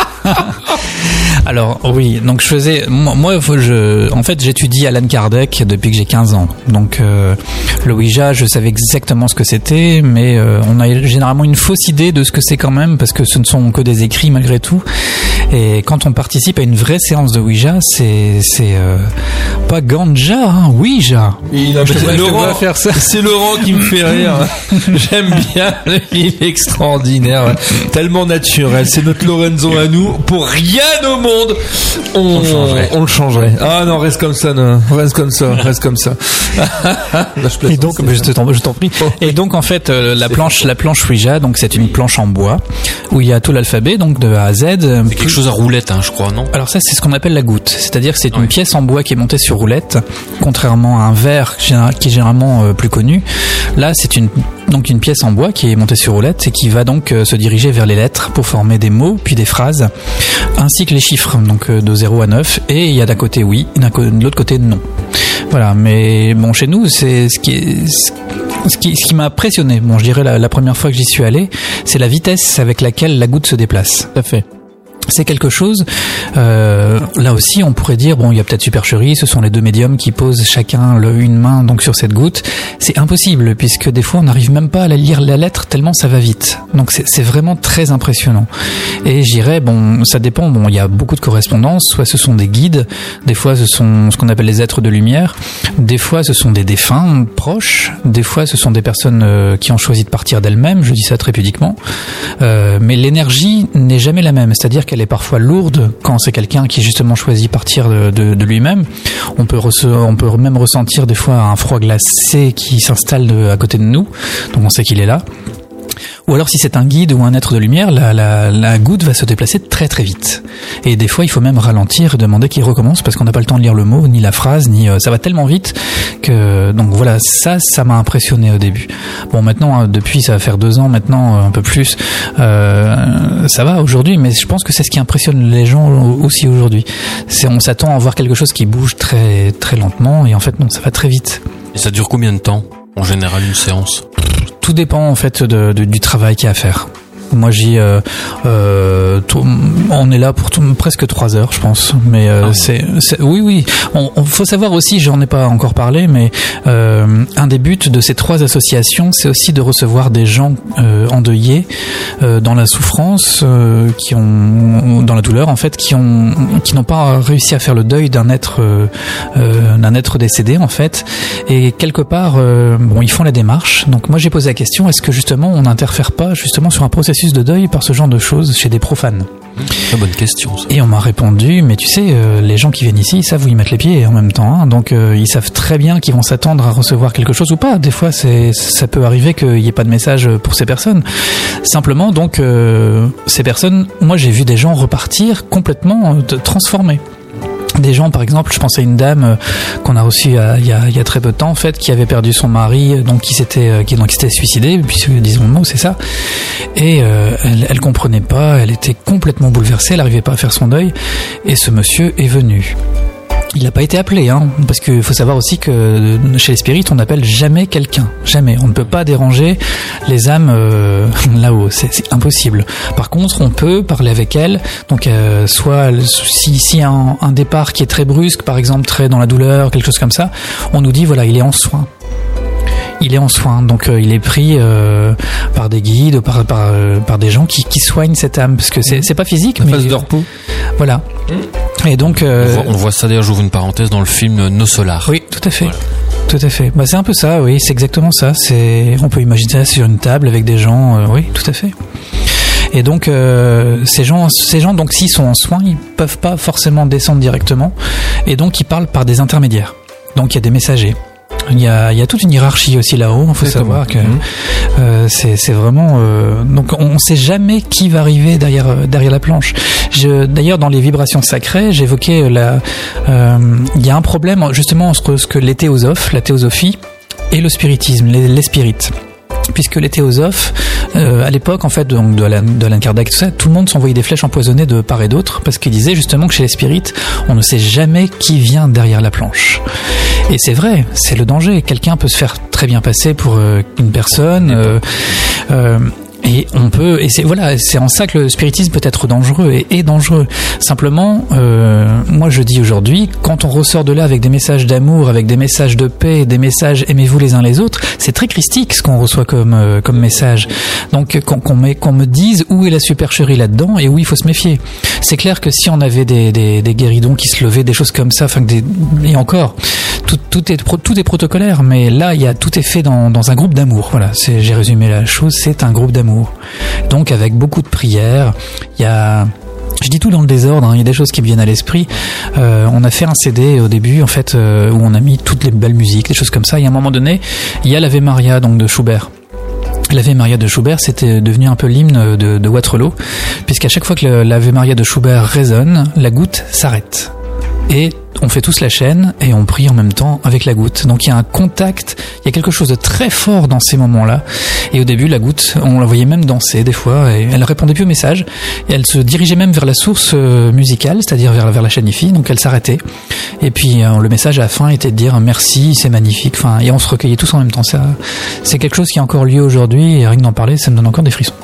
Alors oui, donc je faisais moi je en fait j'étudie Allan Kardec depuis que j'ai quinze ans. Donc euh, le Ouija, je savais exactement ce que c'était, mais euh, on a généralement une fausse idée de ce que c'est quand même, parce que ce ne sont que des écrits malgré tout. Et quand on participe à une vraie séance de Ouija, c'est c'est euh, pas Ganja, hein, Ouija. Il a, c'est Laurent, faire ça. C'est Laurent qui me fait rire. J'aime bien, il est extraordinaire, tellement naturel. C'est notre Lorenzo à nous. Pour rien au monde, on, on, le on le changerait. Ah non, reste comme ça, non. reste comme ça, reste comme ça. Là, je Et donc, je t'en, je t'en prie. Et donc, en fait, euh, la planche, la planche Ouija, donc c'est une planche en bois où il y a tout l'alphabet, donc de A à Z. C'est quelque chose à roulette, hein, je crois, non? Alors ça, c'est ce qu'on appelle la goutte. C'est-à-dire que c'est une oui. pièce en bois qui est montée sur roulette, contrairement à un verre qui est généralement euh, plus connu. Là, c'est une donc une pièce en bois qui est montée sur roulette et qui va donc euh, se diriger vers les lettres pour former des mots puis des phrases, ainsi que les chiffres, donc euh, de zéro à neuf. Et il y a d'un côté oui, d'un co- de l'autre côté non. Voilà, mais bon, chez nous, c'est ce qui est, ce qui, ce qui m'a impressionné. Bon, je dirais la, la première fois que j'y suis allé, c'est la vitesse avec laquelle la goutte se déplace. Tout à fait. C'est quelque chose, euh, là aussi on pourrait dire, bon, il y a peut-être supercherie, ce sont les deux médiums qui posent chacun le, une main donc sur cette goutte. C'est impossible, puisque des fois on n'arrive même pas à la lire la lettre tellement ça va vite. Donc c'est, c'est vraiment très impressionnant. Et j'irais, bon, ça dépend, bon, il y a beaucoup de correspondances, soit ce sont des guides, des fois ce sont ce qu'on appelle les êtres de lumière, des fois ce sont des défunts proches, des fois ce sont des personnes euh, qui ont choisi de partir d'elles-mêmes, je dis ça très pudiquement, euh, mais l'énergie n'est jamais la même, c'est-à-dire qu'elle est parfois lourde quand c'est quelqu'un qui justement choisit partir de, de, de lui-même. On peut, rece- on peut même ressentir des fois un froid glacé qui s'installe de, à côté de nous, donc on sait qu'il est là. Ou alors si c'est un guide ou un être de lumière, la, la, la goutte va se déplacer très très vite. Et des fois, il faut même ralentir et demander qu'il recommence parce qu'on n'a pas le temps de lire le mot, ni la phrase, ni euh, ça va tellement vite que donc voilà, ça, ça m'a impressionné au début. Bon, maintenant, hein, depuis ça va faire deux ans maintenant, un peu plus, euh, ça va aujourd'hui, mais je pense que c'est ce qui impressionne les gens aussi aujourd'hui. C'est on s'attend à voir quelque chose qui bouge très très lentement et en fait non, ça va très vite. Et ça dure combien de temps en général une séance? Tout dépend en fait de, de, du travail qu'il y a à faire. Moi, j'y, euh, euh, tout, on est là pour tout, presque trois heures, je pense. Mais euh, ah, c'est, c'est, oui, oui. On, on faut savoir aussi, j'en ai pas encore parlé, mais euh, un des buts de ces trois associations, c'est aussi de recevoir des gens euh, endeuillés euh, dans la souffrance, euh, qui ont, dans la douleur, en fait, qui ont, qui n'ont pas réussi à faire le deuil d'un être, euh, euh, d'un être décédé, en fait. Et quelque part, euh, bon, ils font la démarche. Donc, moi, j'ai posé la question est-ce que justement, on n'interfère pas justement sur un processus de deuil par ce genre de choses chez des profanes? Très bonne question, ça. Et on m'a répondu, mais tu sais, euh, les gens qui viennent ici, ils savent où ils mettent les pieds en même temps, hein, donc euh, ils savent très bien qu'ils vont s'attendre à recevoir quelque chose ou pas. Des fois, c'est, ça peut arriver qu'il n'y ait pas de message pour ces personnes. Simplement, donc, euh, ces personnes, moi j'ai vu des gens repartir complètement euh, transformés. Des gens, par exemple, je pense à une dame euh, qu'on a reçue il y a, il y a, il y a très peu de temps, en fait, qui avait perdu son mari, donc qui s'était, euh, qui donc qui s'était suicidé, puisque disons le mot, c'est ça. Et euh, elle, elle comprenait pas, elle était complètement bouleversée, elle n'arrivait pas à faire son deuil. Et ce monsieur est venu. Il n'a pas été appelé, hein, parce qu'il faut savoir aussi que chez les spirites, on n'appelle jamais quelqu'un, jamais. On ne peut pas déranger les âmes euh, là-haut, c'est, c'est impossible. Par contre, on peut parler avec elles. Donc, euh, soit si, si un, un départ qui est très brusque, par exemple très dans la douleur, quelque chose comme ça, on nous dit voilà, il est en soins. Il est en soins, donc euh, il est pris euh, par des guides, par par, euh, par des gens qui, qui soignent cette âme, parce que c'est c'est pas physique, la mais phase de repos. Voilà. Et donc euh, on, voit, on voit ça d'ailleurs. J'ouvre une parenthèse dans le film Nos Solars. Oui, tout à fait. Voilà. Tout à fait. Bah c'est un peu ça, oui, c'est exactement ça. C'est, on peut imaginer ça sur une table avec des gens, euh, oui, tout à fait. Et donc euh, ces gens, ces gens donc s'ils sont en soins, ils peuvent pas forcément descendre directement, et donc ils parlent par des intermédiaires. Donc il y a des messagers. Il y a, il y a toute une hiérarchie aussi là-haut. Il faut savoir que euh, c'est, c'est vraiment. Euh, donc, on ne sait jamais qui va arriver derrière derrière la planche. Je, d'ailleurs, dans les vibrations sacrées, j'évoquais la. Euh, il y a un problème justement entre ce que les théosophes, la théosophie, et le spiritisme, les, les spirites. Puisque les théosophes, euh, à l'époque, en fait, donc de Allan, de Allan Kardec, tout ça, tout le monde s'envoyait des flèches empoisonnées de part et d'autre, parce qu'ils disaient justement que chez les spirites, on ne sait jamais qui vient derrière la planche. Et c'est vrai, c'est le danger. Quelqu'un peut se faire très bien passer pour euh, une personne. Euh, euh, Et on peut, et c'est voilà, c'est en ça que le spiritisme peut être dangereux et est dangereux. Simplement, euh, moi je dis aujourd'hui, quand on ressort de là avec des messages d'amour, avec des messages de paix, des messages aimez-vous les uns les autres, c'est très christique ce qu'on reçoit comme euh, comme message. Donc qu'on, qu'on, met, qu'on me dise où est la supercherie là-dedans et où il faut se méfier. C'est clair que si on avait des des, des guéridons qui se levaient, des choses comme ça, enfin que des, et encore, tout tout est tout est protocolaire, mais là il y a tout est fait dans dans un groupe d'amour. Voilà, c'est, j'ai résumé la chose, c'est un groupe d'amour. Donc avec beaucoup de prières, il y a, je dis tout dans le désordre, hein, il y a des choses qui me viennent à l'esprit. Euh, on a fait un C D au début en fait euh, où on a mis toutes les belles musiques, des choses comme ça. Et à un moment donné, il y a l'Ave Maria donc de Schubert. L'Ave Maria de Schubert, c'était devenu un peu l'hymne de, de Waterloo, puisqu'à chaque fois que l'Ave Maria de Schubert résonne, la goutte s'arrête. Et on fait tous la chaîne et on prie en même temps avec la goutte. Donc il y a un contact, il y a quelque chose de très fort dans ces moments-là. Et au début, la goutte, on la voyait même danser des fois, et elle répondait plus au message. Et elle se dirigeait même vers la source musicale, c'est-à-dire vers, vers la chaîne I F I. Donc elle s'arrêtait. Et puis euh, le message à la fin était de dire merci, c'est magnifique. Enfin, et on se recueillait tous en même temps. Ça, c'est quelque chose qui a encore lieu aujourd'hui. Et rien que d'en parler, ça me donne encore des frissons.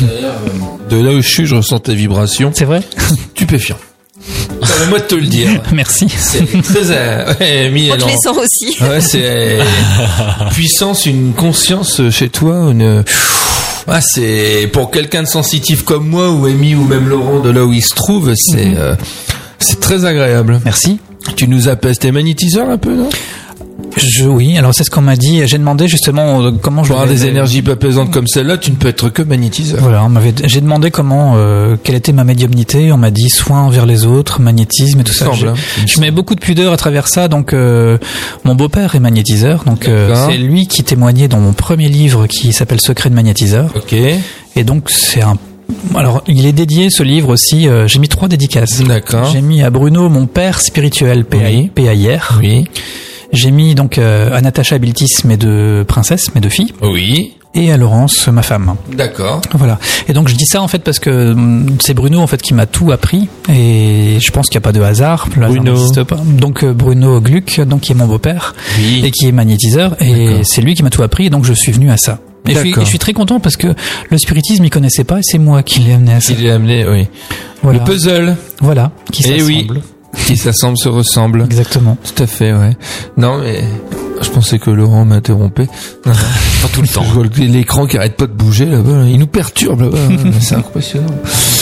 De là où je suis, je ressens tes vibrations. C'est vrai? Stupéfiant. Permets-moi de te le dire. Merci. C'est très euh, ouais, mis, On te alors, les sent aussi. Ouais, c'est euh, puissance, une conscience chez toi, une. Ah, c'est pour quelqu'un de sensitif comme moi ou Amy ou même Laurent de là où il se trouve, c'est mm-hmm. euh, c'est très agréable. Merci. Tu nous appelles, t'es magnétiseur un peu, non? Je, oui, alors c'est ce qu'on m'a dit. J'ai demandé justement euh, comment je... Pour avoir des énergies pas plaisantes comme celle-là, tu ne peux être que magnétiseur. Voilà, on m'avait, j'ai demandé comment, euh, quelle était ma médiumnité. On m'a dit soin envers les autres, magnétisme et tout ça. Semble, Je, hein. je mets beaucoup de pudeur à travers ça. Donc, euh, mon beau-père est magnétiseur. Donc, euh, c'est lui qui témoignait dans mon premier livre qui s'appelle Secret de magnétiseur. Ok. Et donc, c'est un... Alors, il est dédié, ce livre aussi, euh, j'ai mis trois dédicaces. D'accord. J'ai mis à Bruno, mon père spirituel, P A I, P A I R. Oui. J'ai mis donc euh, à Natacha Biltis, mes deux princesses, mes deux filles. Oui. Et à Laurence, ma femme. D'accord. Voilà. Et donc je dis ça en fait parce que hum, c'est Bruno en fait qui m'a tout appris et je pense qu'il n'y a pas de hasard. Le hasard Bruno. n'existe pas. Donc euh, Bruno Gluck, donc qui est mon beau-père Oui. et qui est magnétiseur et D'accord. c'est lui qui m'a tout appris et donc je suis venu à ça. Et je suis, D'accord. et je suis très content parce que le spiritisme il connaissait pas et c'est moi qui l'ai amené à ça. Il est amené, oui. Voilà. Le puzzle. Voilà. Qui Eh oui. s'assemble. Qui s'assemble se ressemble. Exactement. Tout à fait, ouais. Non, mais je pensais que Laurent m'interrompait. Non, non. Pas tout le temps. Je vois le- l'écran qui arrête pas de bouger là-bas. Il nous perturbe là-bas. C'est impressionnant.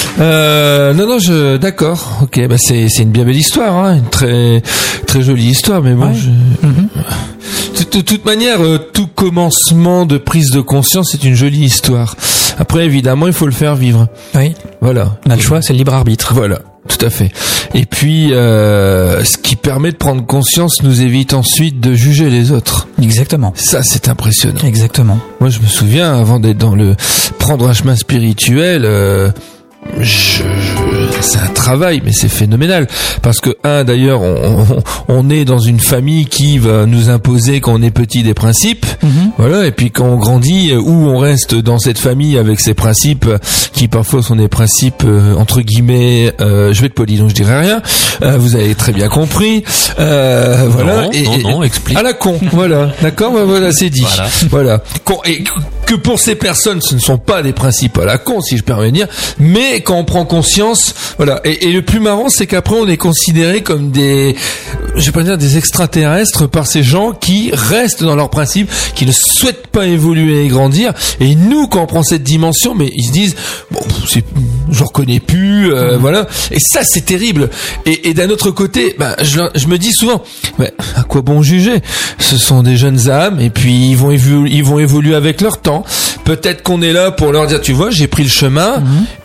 Euh, non, non, je, d'accord. Ok, bah c'est c'est une bien belle histoire, hein. Une très très jolie histoire, mais bon. Ouais. Je... Mhm. De, de toute manière, euh, tout commencement de prise de conscience est une jolie histoire. Après, évidemment, il faut le faire vivre. Oui. Voilà. On a le choix, c'est le libre arbitre. Voilà, tout à fait. Et puis, euh, ce qui permet de prendre conscience nous évite ensuite de juger les autres. Exactement. Ça, c'est impressionnant. Exactement. Moi, je me souviens, avant d'être dans le prendre un chemin spirituel, euh, je, je- c'est un travail, mais c'est phénoménal. Parce que, un, d'ailleurs, on, on, on est dans une famille qui va nous imposer quand on est petit des principes. Mhm. Voilà, et puis quand on grandit, ou on reste dans cette famille avec ces principes qui parfois sont des principes euh, entre guillemets, euh, je vais être poli donc je dirai rien. Euh, vous avez très bien compris. Euh, voilà. Non, et, non, et- non, explique. À la con, voilà, d'accord, bah, voilà, c'est dit. Voilà. Voilà. Con- Et que pour ces personnes, ce ne sont pas des principes à la con, si je permets de dire, mais quand on prend conscience, voilà. Et, et le plus marrant, c'est qu'après, on est considéré comme des, je vais pas dire des extraterrestres par ces gens qui restent dans leurs principes, qui ne souhaitent pas évoluer et grandir. Et nous, quand on prend cette dimension, mais ils se disent, bon, c'est, je reconnais plus, euh, voilà. Et ça, c'est terrible. Et, et d'un autre côté, ben, je, je me dis souvent, mais à quoi bon juger? Ce sont des jeunes âmes, et puis ils vont évoluer, ils vont évoluer avec leur temps. Peut-être qu'on est là pour leur dire, tu vois, j'ai pris le chemin,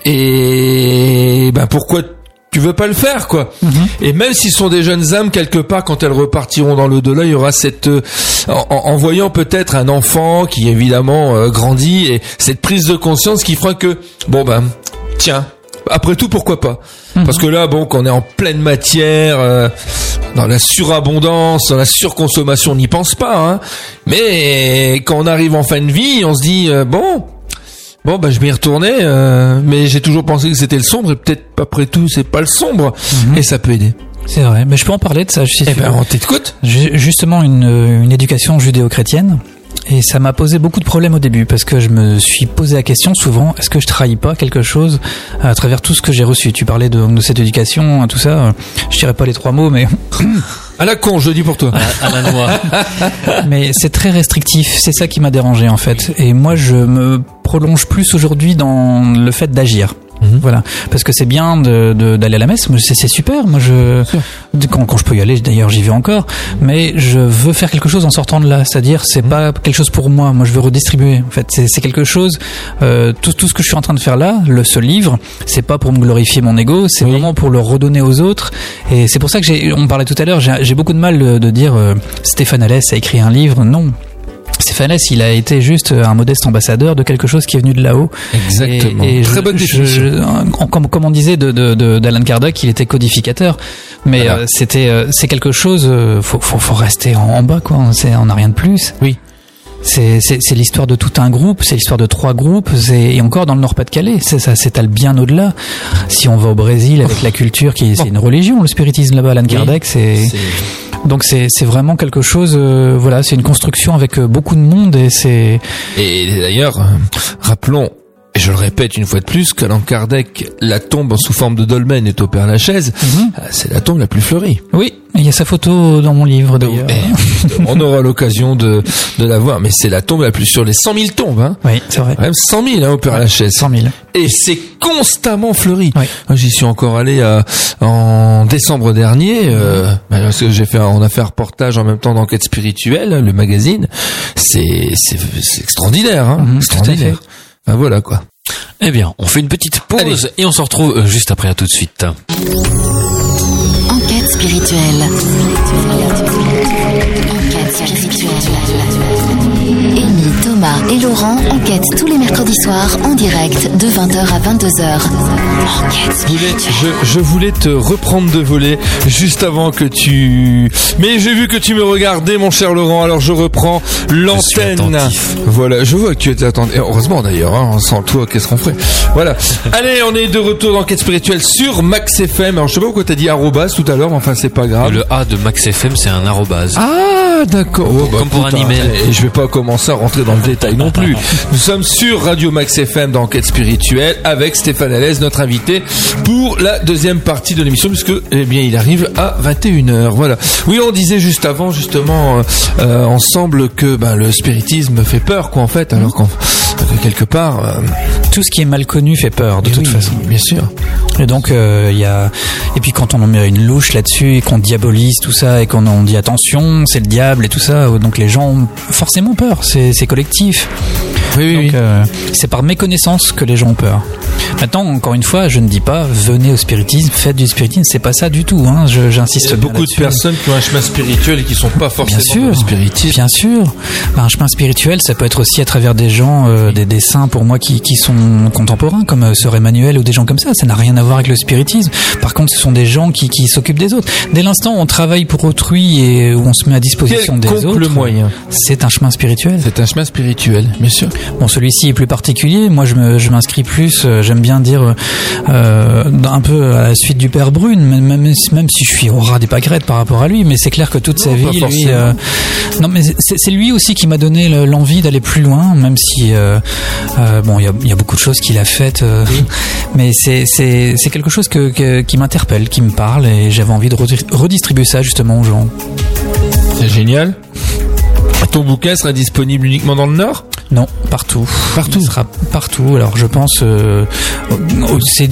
et ben pourquoi tu veux pas le faire, quoi. Et même s'ils sont des jeunes âmes, quelque part, quand elles repartiront dans l'au-delà, il y aura cette, euh, en, en voyant peut-être un enfant qui évidemment euh, grandit, et cette prise de conscience qui fera que, bon ben, tiens, après tout, pourquoi pas? Parce que là, bon, qu'on est en pleine matière, euh, dans la surabondance, dans la surconsommation, on n'y pense pas, hein. Mais quand on arrive en fin de vie, on se dit, euh, bon, bon, bah, je vais y retourner, euh, mais j'ai toujours pensé que c'était le sombre, et peut-être, après tout, c'est pas le sombre, et ça peut aider. C'est vrai. Mais je peux en parler de ça. Je suis Eh sûr. ben, on t'écoute. J'ai justement une, une éducation judéo-chrétienne et ça m'a posé beaucoup de problèmes au début parce que je me suis posé la question souvent, est-ce que je trahis pas quelque chose à travers tout ce que j'ai reçu? Tu parlais de, de cette éducation, tout ça, je dirais pas les trois mots, mais À la con, je le dis pour toi. À la noix. mais c'est très restrictif, c'est ça qui m'a dérangé en fait. Et moi je me prolonge plus aujourd'hui dans le fait d'agir. Mhm. Voilà, parce que c'est bien de, de, d'aller à la messe. Moi, c'est, c'est super. Moi, je quand, quand je peux y aller, d'ailleurs, j'y vais encore. Mais je veux faire quelque chose en sortant de là. C'est-à-dire, c'est pas quelque chose pour moi. Moi, je veux redistribuer. En fait, c'est, c'est quelque chose. Euh, tout, tout ce que je suis en train de faire là, le ce livre, c'est pas pour me glorifier mon ego. C'est Oui. vraiment pour le redonner aux autres. Et c'est pour ça que j'ai. On parlait tout à l'heure. J'ai, j'ai beaucoup de mal de, de dire euh, Stéphane Alès a écrit un livre. Non. Stéphane Alès, il a été juste un modeste ambassadeur de quelque chose qui est venu de là-haut. Exactement. Et, et Très je- bonne je- définition. je- comme, comme on disait de, de, de, d'Alan Kardec, il était codificateur. Mais Voilà. euh, c'était, euh, c'est quelque chose. Euh, faut, faut, faut rester en, en bas, quoi. C'est, on n'a rien de plus. Oui. C'est, c'est, c'est l'histoire de tout un groupe. C'est l'histoire de trois groupes. C'est, et encore dans le Nord-Pas-de-Calais, c'est, ça s'étale bien au-delà. Si on va au Brésil avec la culture, qui c'est une religion, le spiritisme là-bas, Alan Kardec, c'est. Donc c'est c'est vraiment quelque chose, euh, voilà, c'est une construction avec euh, beaucoup de monde et c'est Et d'ailleurs, euh, rappelons, et je le répète une fois de plus, qu'Allan Kardec, la tombe sous forme de dolmen est au Père-Lachaise, mm-hmm. c'est la tombe la plus fleurie. Oui, il y a sa photo dans mon livre d'ailleurs. On aura l'occasion de, de la voir, mais c'est la tombe la plus sur les cent mille tombes. Hein. Oui, c'est vrai. Même cent mille hein, au Père-Lachaise. cent mille. Et c'est constamment fleuri. Oui. J'y suis encore allé euh, en décembre dernier, euh, parce que j'ai fait, un, on a fait un reportage en même temps d'Enquête spirituelle, le magazine. C'est, c'est, c'est extraordinaire, hein. Mmh, extraordinaire. Ben voilà quoi. Eh bien, on fait une petite pause. Allez. Et on se retrouve juste après. À tout de suite. Enquête spirituelle. Enquête spirituelle. Amy, Thomas et Laurent enquêtent tous les mercredis soirs en direct de vingt heures à vingt-deux heures. Enquête spirituelle. Je, je voulais te reprendre de voler juste avant que tu... Mais j'ai vu que tu me regardais, mon cher Laurent, alors je reprends l'antenne. Je voilà, je vois que tu étais attentif. Et heureusement d'ailleurs, hein, sans toi, qu'est-ce qu'on ferait? Voilà. Allez, on est de retour dans Enquête spirituelle sur Max F M. Alors je sais pas pourquoi t'as dit arrobas tout à l'heure, mais enfin c'est pas grave. Le A de Max F M, c'est un arrobase. Ah, d'accord. Oh, bah, comme pour putain, un email. Et je vais pas commencer à rentrer dans le détail non plus. Nous sommes sur Radio Max F M dans Enquête spirituelle avec Stéphane Alès, notre invité, pour la deuxième partie de l'émission, puisque eh bien il arrive à vingt et une heures. Voilà. Oui, on disait juste avant justement euh, euh, ensemble que ben, le spiritisme fait peur, quoi, en fait, alors qu'en quelque part euh... tout ce qui est mal connu fait peur de et toute oui, façon. Bien sûr. Et donc il euh, y a et puis quand on en met une louche là-dessus et qu'on diabolise tout ça et qu'on on dit attention, c'est le diable et tout ça, donc les gens ont forcément peur, c'est c'est collectif. Oui, oui, donc oui. Euh, c'est par méconnaissance que les gens ont peur. Maintenant, encore une fois, je ne dis pas venez au spiritisme, faites du spiritisme, c'est pas ça du tout. Hein. Je, j'insiste. Il y a beaucoup de personnes qui ont un chemin spirituel et qui sont pas forcément bien sûr, dans le spiritisme. Bien sûr. Ben, un chemin spirituel, ça peut être aussi à travers des gens, euh, des, des saints pour moi qui, qui sont contemporains, comme euh, Sœur Emmanuel ou des gens comme ça. Ça n'a rien à voir avec le spiritisme. Par contre, ce sont des gens qui, qui s'occupent des autres. Dès l'instant où on travaille pour autrui et où on se met à disposition Quel des autres, le moyen. C'est un chemin spirituel. C'est un chemin spirituel, bien sûr. Bon, celui-ci est plus particulier. Moi, je, me, je m'inscris plus. Euh, j'aime bien dire euh, un peu à la suite du Père Brune, même, même, même si je suis au ras des pâquerettes par rapport à lui. Mais c'est clair que toute non, sa vie, lui, euh, non, mais c'est, c'est lui aussi qui m'a donné le, l'envie d'aller plus loin, même si euh, euh, bon, il y a, y a beaucoup de choses qu'il a faites, euh, oui. mais c'est, c'est, c'est quelque chose que, que, qui m'interpelle, qui me parle, et j'avais envie de redistribuer ça justement aux gens. C'est génial. Ton bouquin sera disponible uniquement dans le Nord ? Non, partout. Partout. Il sera partout. Alors je pense, euh, ces,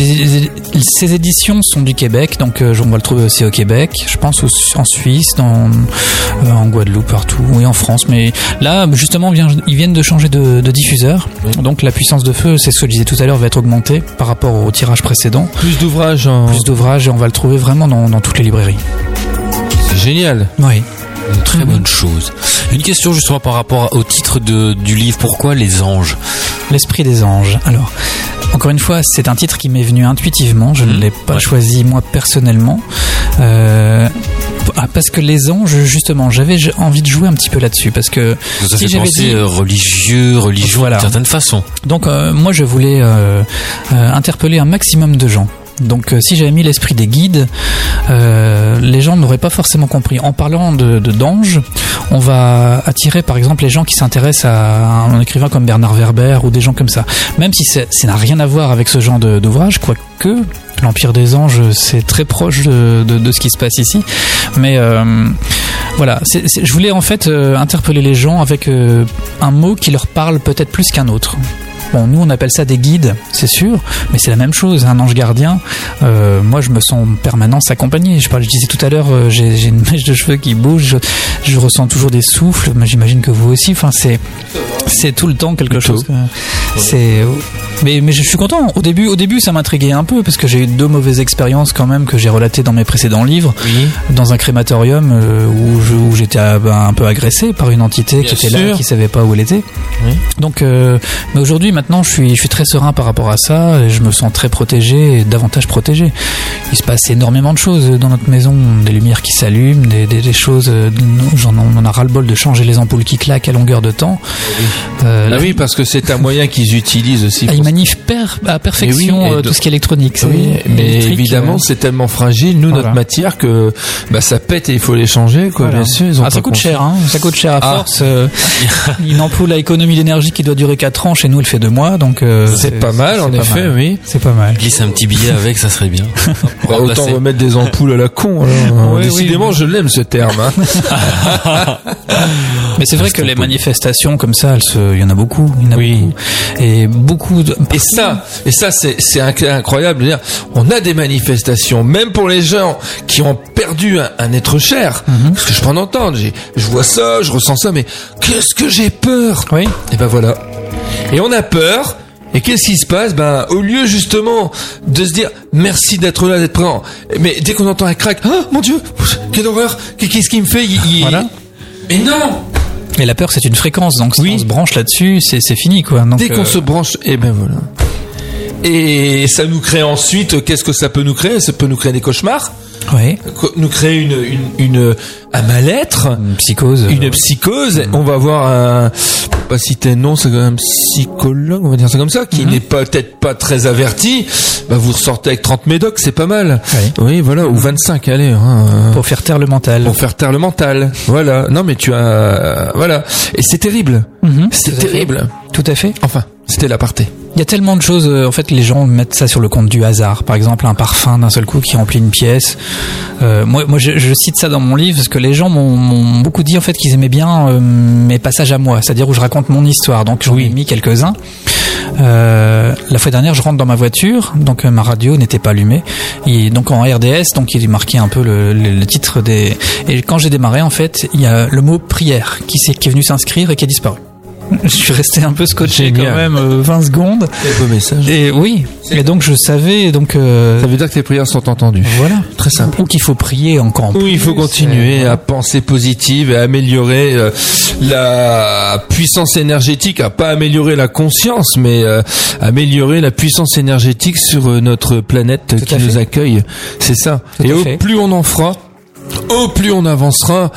ces éditions sont du Québec, donc euh, on va le trouver aussi au Québec. Je pense aussi en Suisse, dans, euh, en Guadeloupe, partout. Oui, en France. Mais là, justement, ils viennent de changer de, de diffuseur. Oui. Donc la puissance de feu, c'est ce que je disais tout à l'heure, va être augmentée par rapport au tirage précédent. Plus d'ouvrages. En... Plus d'ouvrages, et on va le trouver vraiment dans, dans toutes les librairies. C'est génial. Oui. Une très bonne chose. Une question justement par rapport au titre de, du livre. Pourquoi les anges ? L'esprit des anges. Alors, encore une fois, c'est un titre qui m'est venu intuitivement. Je mmh. ne l'ai pas ouais. choisi moi personnellement. Euh, parce que les anges, justement, j'avais envie de jouer un petit peu là-dessus. Parce que ça si fait j'avais penser dit... religieux, religieux voilà. d'une certaine façon. Donc, euh, moi, je voulais euh, euh, interpeller un maximum de gens. Donc, euh, si j'avais mis l'esprit des guides, euh, les gens n'auraient pas forcément compris. En parlant de, de d'anges, on va attirer, par exemple, les gens qui s'intéressent à un écrivain comme Bernard Werber ou des gens comme ça. Même si ça n'a rien à voir avec ce genre de, d'ouvrage, quoique l'Empire des Anges, c'est très proche de, de, de ce qui se passe ici. Mais euh, voilà, c'est, c'est, je voulais en fait euh, interpeller les gens avec euh, un mot qui leur parle peut-être plus qu'un autre. Bon, nous on appelle ça des guides, c'est sûr, mais c'est la même chose. Un ange gardien, euh, moi je me sens en permanence accompagné. Je, parle, je disais tout à l'heure, euh, j'ai, j'ai une mèche de cheveux qui bouge, je, je ressens toujours des souffles. Mais j'imagine que vous aussi. Enfin, c'est c'est tout le temps quelque le chose. Que, c'est mais mais je suis content. Au début, au début, ça m'intriguait un peu parce que j'ai eu deux mauvaises expériences quand même que j'ai relatées dans mes précédents livres. Oui. Dans un crématorium euh, où, je, où j'étais euh, ben, un peu agressé par une entité Bien qui était sûr. là, qui savait pas où elle était. Oui. Donc, euh, mais aujourd'hui, maintenant, je suis, je suis très serein par rapport à ça. Et je me sens très protégé, et davantage protégé. Il se passe énormément de choses dans notre maison, des lumières qui s'allument, des, des, des choses. J'en on en a ras-le-bol de changer les ampoules qui claquent à longueur de temps. Oui. Euh, ah oui, parce que c'est un moyen qu'ils utilisent aussi. Pour il manifeste à perfection oui, euh, tout ce qui est électronique. C'est oui, mais électrique, évidemment, euh, c'est tellement fragile, nous, voilà. notre matière, que bah, ça pète et il faut les changer, quoi. Voilà. Bien sûr, ils ont ah, ça pas coûte conscience. cher, hein. Ça coûte cher à Ah. force. Euh, une ampoule à économie d'énergie qui doit durer quatre ans, chez nous, elle fait deux mois, donc euh, C'est pas mal, c'est en pas effet, mal. oui. C'est pas mal. Glisse un petit billet avec, ça serait bien. Bah, autant Remplacer. remettre des ampoules à la con. Alors. Oui, Décidément, oui. je l'aime ce terme. Hein. Mais c'est vrai que les manifestations comme ça, elles se- il y en a beaucoup, il y en a Oui. beaucoup, et beaucoup. De... Et ça, et ça, c'est c'est inc- incroyable de dire. On a des manifestations, même pour les gens qui ont perdu un, un être cher. Mhm. Parce que je peux en entendre. j'ai- Je vois ça, je ressens ça, mais qu'est-ce que j'ai peur. Oui. Et ben voilà. Et on a peur. Et qu'est-ce qui se passe? Ben, au lieu justement de se dire merci d'être là, d'être présent, mais dès qu'on entend un crack, ah mon Dieu, quelle horreur, qu'est-ce qu'il me fait? Il- il- Voilà. Mais non. Et la peur, c'est une fréquence, donc si Oui. on se branche là-dessus, c'est c'est fini, quoi. Donc, Dès qu'on euh, se branche, et ben voilà. Et ça nous crée ensuite, qu'est-ce que ça peut nous créer? Ça peut nous créer des cauchemars, ouais, nous créer une, une, une un mal-être, une psychose. une psychose. On va avoir un, pas citer un nom, c'est un psychologue, on va dire ça comme ça, qui Mhm. n'est pas- peut-être pas très averti. Bah, vous ressortez avec trente médocs, c'est pas mal. Oui. Oui, voilà, ou vingt-cinq, allez. Hein, Pour faire taire le mental. pour faire taire le mental. Voilà. Non, mais tu as, euh, voilà. Et c'est terrible. Mhm. C'est Tout à fait. terrible. Tout à fait. Enfin, c'était l'aparté. Il y a tellement de choses, euh, en fait, les gens mettent ça sur le compte du hasard. Par exemple, un parfum d'un seul coup qui remplit une pièce. Euh, moi, moi je, je cite ça dans mon livre parce que les gens m'ont m'ont beaucoup dit en fait qu'ils aimaient bien euh, mes passages à moi, c'est-à-dire où je raconte mon histoire. Donc j'en ai mis quelques-uns. Euh, la fois dernière, je rentre dans ma voiture, donc euh, ma radio n'était pas allumée, et donc en R D S, donc il est marqué un peu le, le, le titre des. Et quand j'ai démarré, en fait, il y a le mot prière qui, s'est, qui est venu s'inscrire et qui a disparu. Je suis resté un peu scotché Génial. quand même, euh, vingt secondes. Quel beau message. Et oui, et donc je savais, donc euh, Ça veut dire que tes prières sont entendues. voilà, Très simple. ou qu'il faut prier encore. Oui, il faut plus, continuer euh, à penser positive et à améliorer euh, la puissance énergétique, à pas améliorer la conscience, mais euh, améliorer la puissance énergétique sur euh, notre planète Tout qui à nous fait. accueille. C'est ça. Tout et à au fait. plus on en fera, au plus on avancera,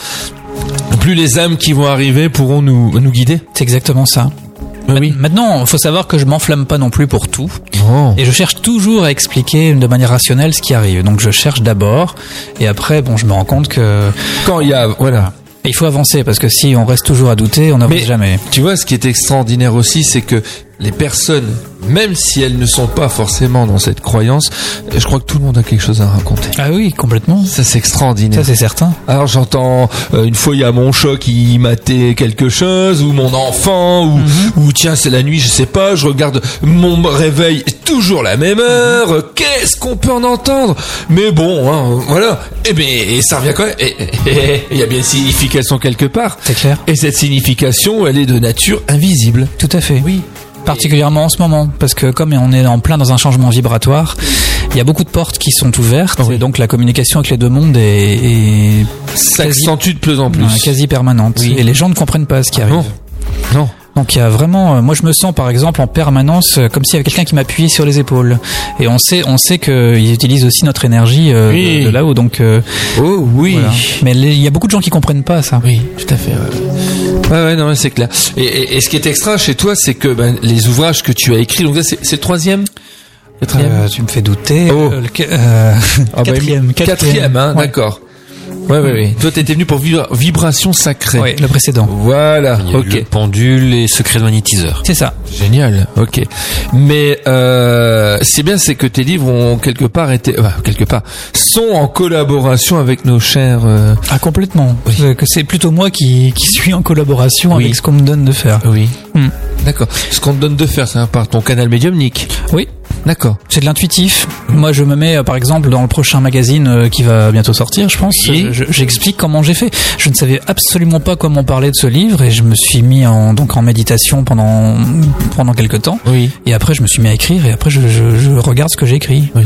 plus les âmes qui vont arriver pourront nous nous guider. C'est exactement ça. Ben oui. Maintenant, il faut savoir que je m'enflamme pas non plus pour tout. Oh. Et je cherche toujours à expliquer de manière rationnelle ce qui arrive. Donc je cherche d'abord, et après, bon, je me rends compte que Quand il y a, voilà. il faut avancer, parce que si on reste toujours à douter, on n'avance Mais- jamais. Tu vois, ce qui est extraordinaire aussi, c'est que les personnes, même si elles ne sont pas forcément dans cette croyance, je crois que tout le monde a quelque chose à raconter. Ah oui, complètement. Ça, c'est extraordinaire. Ça, c'est certain. Alors j'entends euh, une fois il y a mon chat qui matait quelque chose, ou mon enfant, ou, ou tiens c'est la nuit, je sais pas, je regarde mon réveil, toujours la même heure, euh, qu'est-ce qu'on peut en entendre? Mais bon, hein, voilà, et ben et ça revient quand même, et- et- et- il y a bien une signification quelque part, C'est clair. et cette signification elle est de nature invisible. Tout à fait. Oui. Particulièrement en ce moment, parce que comme on est en plein dans un changement vibratoire, il y a beaucoup de portes qui sont ouvertes, Oui. et donc la communication avec les deux mondes est, est S'accentue de plus en plus. euh, quasi permanente. Oui. Et les gens ne comprennent pas ce qui arrive. Non. Non. Donc il y a vraiment, euh, moi je me sens par exemple en permanence euh, comme s'il y avait quelqu'un qui m'appuyait sur les épaules. Et on sait, on sait qu'ils utilisent aussi notre énergie euh, Oui. de, de là-haut. Donc euh, Oh oui. voilà. Mais les- il y a beaucoup de gens qui comprennent pas ça. Oui, tout à fait. Ouais, ouais, ouais non, mais c'est clair. Et, et, et ce qui est extra chez toi, c'est que ben, les ouvrages que tu as écrits, donc là, c'est, c'est le troisième, quatrième, Euh, tu me fais douter. Oh. Euh, le ca- euh, Ah, bah, quatrième, quatrième, hein, Ouais. d'accord. Ouais, ouais, ouais. Toi, t'étais venu pour vibra- vibration sacrée. Ouais, le précédent. Voilà. Il y a eu Ok. le pendule et secret de magnétiseur. C'est ça. Génial. Ok. Mais euh, c'est bien, c'est que tes livres ont quelque part été, euh, quelque part, sont en collaboration avec nos chers. euh, Ah complètement. Oui. Euh, Que c'est plutôt moi qui, qui suis en collaboration Oui. avec ce qu'on me donne de faire. Oui. Hmm. D'accord. Ce qu'on te donne de faire, c'est hein, par ton canal médiumnique. Oui. D'accord. C'est de l'intuitif. Moi, je me mets, euh, par exemple, dans le prochain magazine euh, qui va bientôt sortir, je pense. Oui. je- J'explique comment j'ai fait. Je ne savais absolument pas comment parler de ce livre et je me suis mis en, donc en méditation pendant pendant quelques temps. Oui. Et après, je me suis mis à écrire et après, je, je, je regarde ce que j'ai écrit. Oui.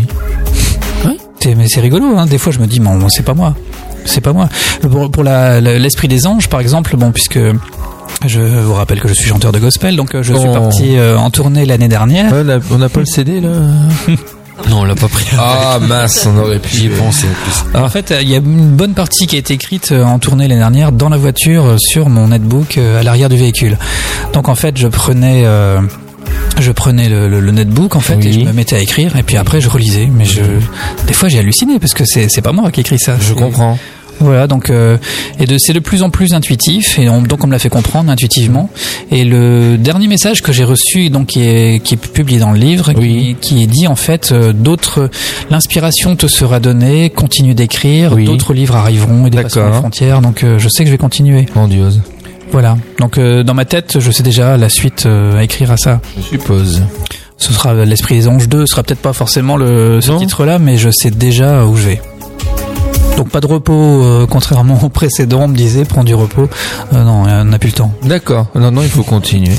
Oui. C'est- Mais c'est rigolo. Hein. Des fois, je me dis, bon, c'est pas moi. C'est pas moi. Pour, pour la, la- l'esprit des anges, par exemple, bon, puisque je vous rappelle que je suis chanteur de gospel, donc euh, je suis Oh. parti euh, en tournée l'année dernière. Ouais, on a- on n'a pas le C D là. Non, on l'a pas pris. Ah mince, on aurait pu. J'y ai pensé en plus. En fait, il y a une bonne partie qui a été écrite euh, en tournée l'année dernière dans la voiture euh, sur mon netbook euh, à l'arrière du véhicule. Donc en fait, je prenais, euh, je, je prenais le, le, le netbook en fait Oui. et je me mettais à écrire et puis après je relisais. Mais je, des fois j'ai halluciné parce que c'est c'est pas moi qui écris ça. Je C'est- comprends. Voilà, donc euh, et de, c'est de plus en plus intuitif et on, donc on me l'a fait comprendre intuitivement. Et le dernier message que j'ai reçu, donc qui est qui est publié dans le livre, Oui. qui, qui est dit en fait euh, d'autres, l'inspiration te sera donnée, continue d'écrire, Oui. d'autres livres arriveront et dépasseront D'accord. les frontières. Donc euh, je sais que je vais continuer. Grandiose. Voilà. Donc euh, dans ma tête, je sais déjà la suite euh, à écrire à ça. Je suppose. Ce sera l'Esprit des Anges deux, ce sera peut-être pas forcément le ce Non. titre-là, mais je sais déjà où je vais. Donc pas de repos, euh, contrairement au précédent, on me disait prends du repos. Euh, non, on n'a plus le temps. D'accord. Non, non, il faut continuer.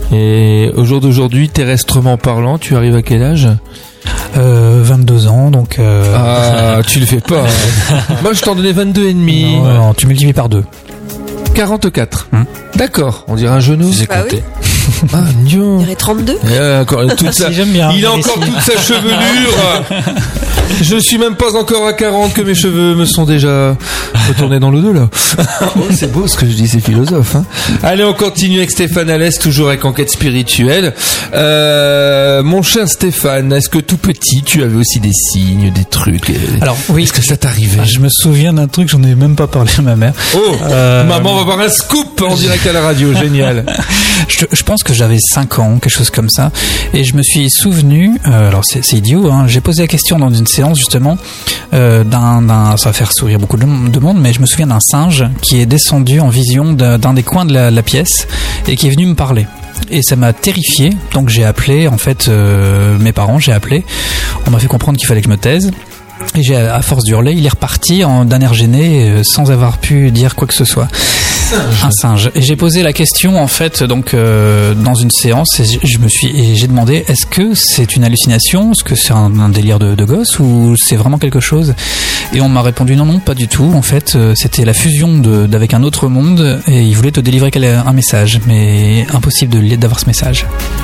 Et au jour d'aujourd'hui, terrestrement parlant, tu arrives à quel âge? Euh, vingt-deux ans, donc... Euh... Ah, tu le fais pas. hein. Moi, je t'en donnais vingt-deux et demi. non, non, tu multiplies par deux. quarante-quatre. Hum. D'accord. On dirait un genou. Je sais Bah compter. Ah, On Dieu. dirait trente-deux. encore toute sa... j'aime bien. Il a encore toute sa chevelure. Je suis même pas encore à quarante que mes cheveux me sont déjà retournés dans le dos là. Oh, c'est beau ce que je dis, c'est philosophe. Hein. Allez, on continue avec Stéphane Alès, toujours avec Enquête spirituelle. Euh, mon cher Stéphane, est-ce que tout petit, tu avais aussi des signes, des trucs? Alors oui, Est-ce que ça t'arrivait? je me souviens d'un truc, j'en ai même pas parlé à ma mère. Oh, Euh, maman va avoir un scoop en direct à la radio, génial. Je, je pense que j'avais cinq ans, quelque chose comme ça, et je me suis souvenu, euh, alors c'est, c'est idiot, hein, j'ai posé la question dans une séance justement, euh, d'un, d'un, ça va faire sourire beaucoup de, de monde, mais je me souviens d'un singe qui est descendu en vision d'un, d'un des coins de la, la pièce et qui est venu me parler. Et ça m'a terrifié, donc j'ai appelé, en fait, euh, mes parents, j'ai appelé, on m'a fait comprendre qu'il fallait que je me taise. Et j'ai, à force d'hurler, il est reparti en d'un air gêné, euh, sans avoir pu dire quoi que ce soit. Un singe. Et j'ai posé la question en fait donc euh, dans une séance et je- je me suis et j'ai demandé est-ce que c'est une hallucination, est-ce que c'est un, un délire de, de gosse ou c'est vraiment quelque chose? Et on m'a répondu non non pas du tout. En fait euh, c'était la fusion de, d'avec un autre monde et il voulait te délivrer quel- un message mais impossible de d'avoir ce message.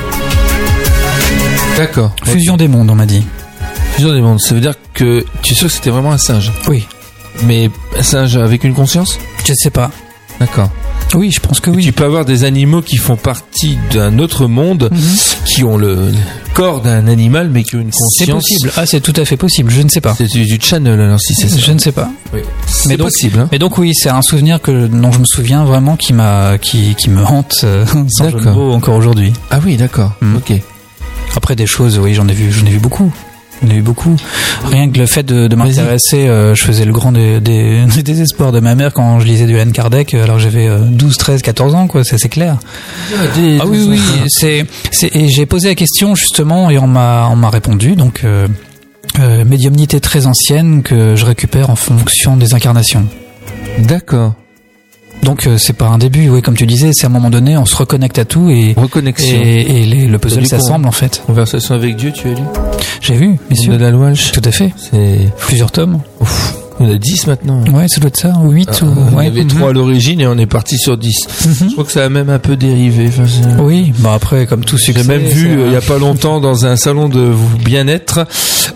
D'accord. Fusion des mondes on m'a dit. Fusion des mondes, ça veut dire que tu es sûr que c'était vraiment un singe? Oui. Mais un singe avec une conscience? Je sais pas. D'accord. Oui je pense que Tu oui. peux avoir des animaux qui font partie d'un autre monde, Mhm. qui ont le corps d'un animal, mais qui ont une C'est conscience. possible. Ah c'est tout à fait possible. Je ne sais pas. C'est du, du channel, alors si c'est ça. Je ne sais pas. Oui. Mais C'est donc- possible. Hein. Mais donc oui, c'est un souvenir que dont je me souviens vraiment qui m'a qui qui me hante euh, sans jeu de D'accord. mots encore aujourd'hui. Ah oui, d'accord. Mm. Ok. Après des choses, oui, j'en ai vu, j'en ai vu beaucoup. J'en ai vu beaucoup. Rien que le fait de, de m'intéresser, euh, je faisais le grand des, des, des désespoirs de ma mère quand je lisais du Allan Kardec, alors j'avais euh, douze, treize, quatorze ans, quoi, c'est, c'est clair. Des- Ah oui, oui, c'est, c'est, et j'ai posé la question justement et on m'a, on m'a répondu, donc euh, euh, médiumnité très ancienne que je récupère en fonction des incarnations. D'accord. Donc euh, c'est pas un début, oui, comme tu disais, c'est à un moment donné, on se reconnecte à tout et Reconnexion. et, et les- le T'as puzzle lu quoi s'assemble en fait. Conversation avec Dieu, tu as lu? J'ai vu, bien sûr. De la Walsh. Tout à fait. C'est. Plusieurs tomes. Ouf. Il y en a dix maintenant. Ouais, ça doit être ça, ou huit Ah, ou il y ouais. avait mhm. trois à l'origine et on est parti sur dix. Mhm. Je crois que ça a même un peu dérivé. Enfin, c'est- Oui, bah après comme tout succès. J'ai même vu c'est- euh, il y a pas longtemps dans un salon de bien-être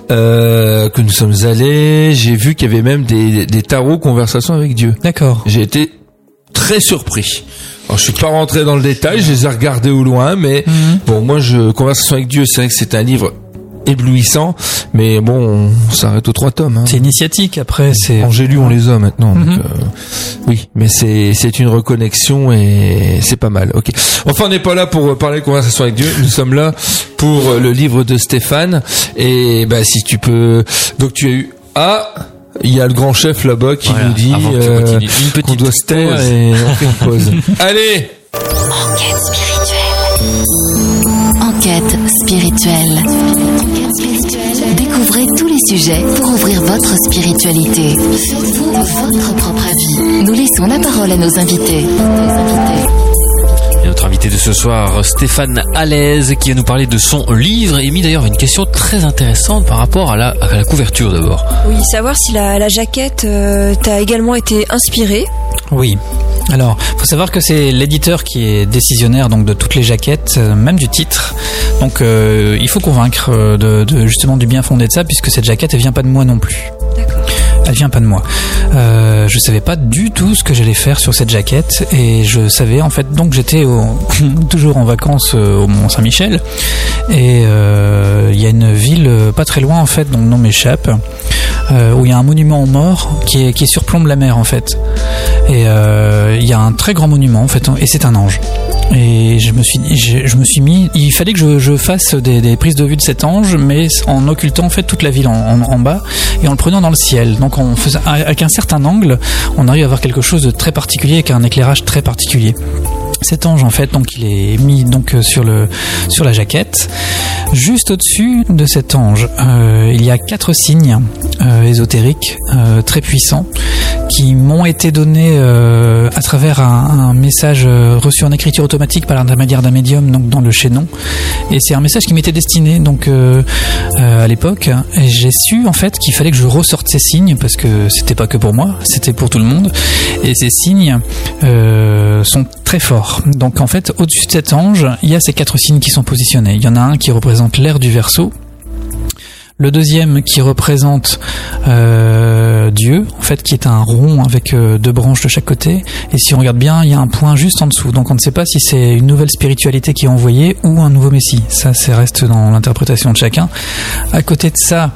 euh, que nous sommes allés, j'ai vu qu'il y avait même des, des tarots conversations avec Dieu. D'accord. J'ai été très surpris. Alors je suis pas rentré dans le détail, je les ai regardés au loin, mais Mhm. bon, moi je conversation avec Dieu, c'est vrai que c'est un livre éblouissant, mais bon, on s'arrête aux trois tomes. Hein. C'est initiatique après, c'est. Quand j'ai lu, on les a maintenant. Mhm. Donc, euh, oui, mais c'est c'est une reconnexion et c'est pas mal. Ok. Enfin, on n'est pas là pour parler de conversation avec Dieu. Nous sommes là pour le livre de Stéphane. Et bah si tu peux. Donc tu as eu ah. Il y a le grand chef là-bas qui Voilà, nous dit avant que tu euh, continues, une petite qu'on doit se taire pause. et on fait une pause. Allez, Enquête spirituelle. Enquête spirituelle. Enquête spirituelle. Découvrez tous les sujets pour ouvrir votre spiritualité. Faites-vous votre propre avis. Nous laissons la parole à nos invités. Nos invités. Et notre invité de ce soir, Stéphane Alès, qui va nous parler de son livre et mis d'ailleurs une question très intéressante par rapport à la, à la couverture d'abord. Oui, savoir si la, la jaquette euh, t'a également été inspirée. Oui. Alors, faut savoir que c'est l'éditeur qui est décisionnaire donc de toutes les jaquettes, euh, même du titre. Donc, euh, il faut convaincre euh, de, de justement du bien fondé de ça, puisque cette jaquette elle vient pas de moi non plus. D'accord. Elle vient pas de moi. Euh, je savais pas du tout ce que j'allais faire sur cette jaquette et je savais en fait donc j'étais au, toujours en vacances au Mont Saint-Michel et il euh, y a une ville pas très loin en fait dont le nom m'échappe euh, où il y a un monument aux morts qui est qui surplombe la mer en fait et il euh, y a un très grand monument en fait et c'est un ange. Et je me suis, je, je me suis mis, il fallait que je, je fasse des, des prises de vue de cet ange, mais en occultant en fait toute la ville en, en, en bas et en le prenant dans le ciel. Donc on faisait, avec un certain angle, on arrive à avoir quelque chose de très particulier, avec un éclairage très particulier. Cet ange en fait, donc il est mis donc sur le sur la jaquette. Juste au-dessus de cet ange, euh, il y a quatre signes euh, ésotériques euh, très puissants qui m'ont été donnés euh, à travers un, un message euh, reçu en écriture automatique par l'intermédiaire d'un médium donc dans le chaînon. Et c'est un message qui m'était destiné donc euh, euh, à l'époque. Et j'ai su en fait qu'il fallait que je ressorte ces signes parce que c'était pas que pour moi, c'était pour tout le monde. Et ces signes euh, sont très forts. Donc en fait, au-dessus de cet ange, il y a ces quatre signes qui sont positionnés. Il y en a un qui représente l'air du Verseau. Le deuxième qui représente euh, Dieu, en fait, qui est un rond avec euh, deux branches de chaque côté. Et si on regarde bien, il y a un point juste en dessous. Donc on ne sait pas si c'est une nouvelle spiritualité qui est envoyée ou un nouveau messie. Ça, ça reste dans l'interprétation de chacun. À côté de ça,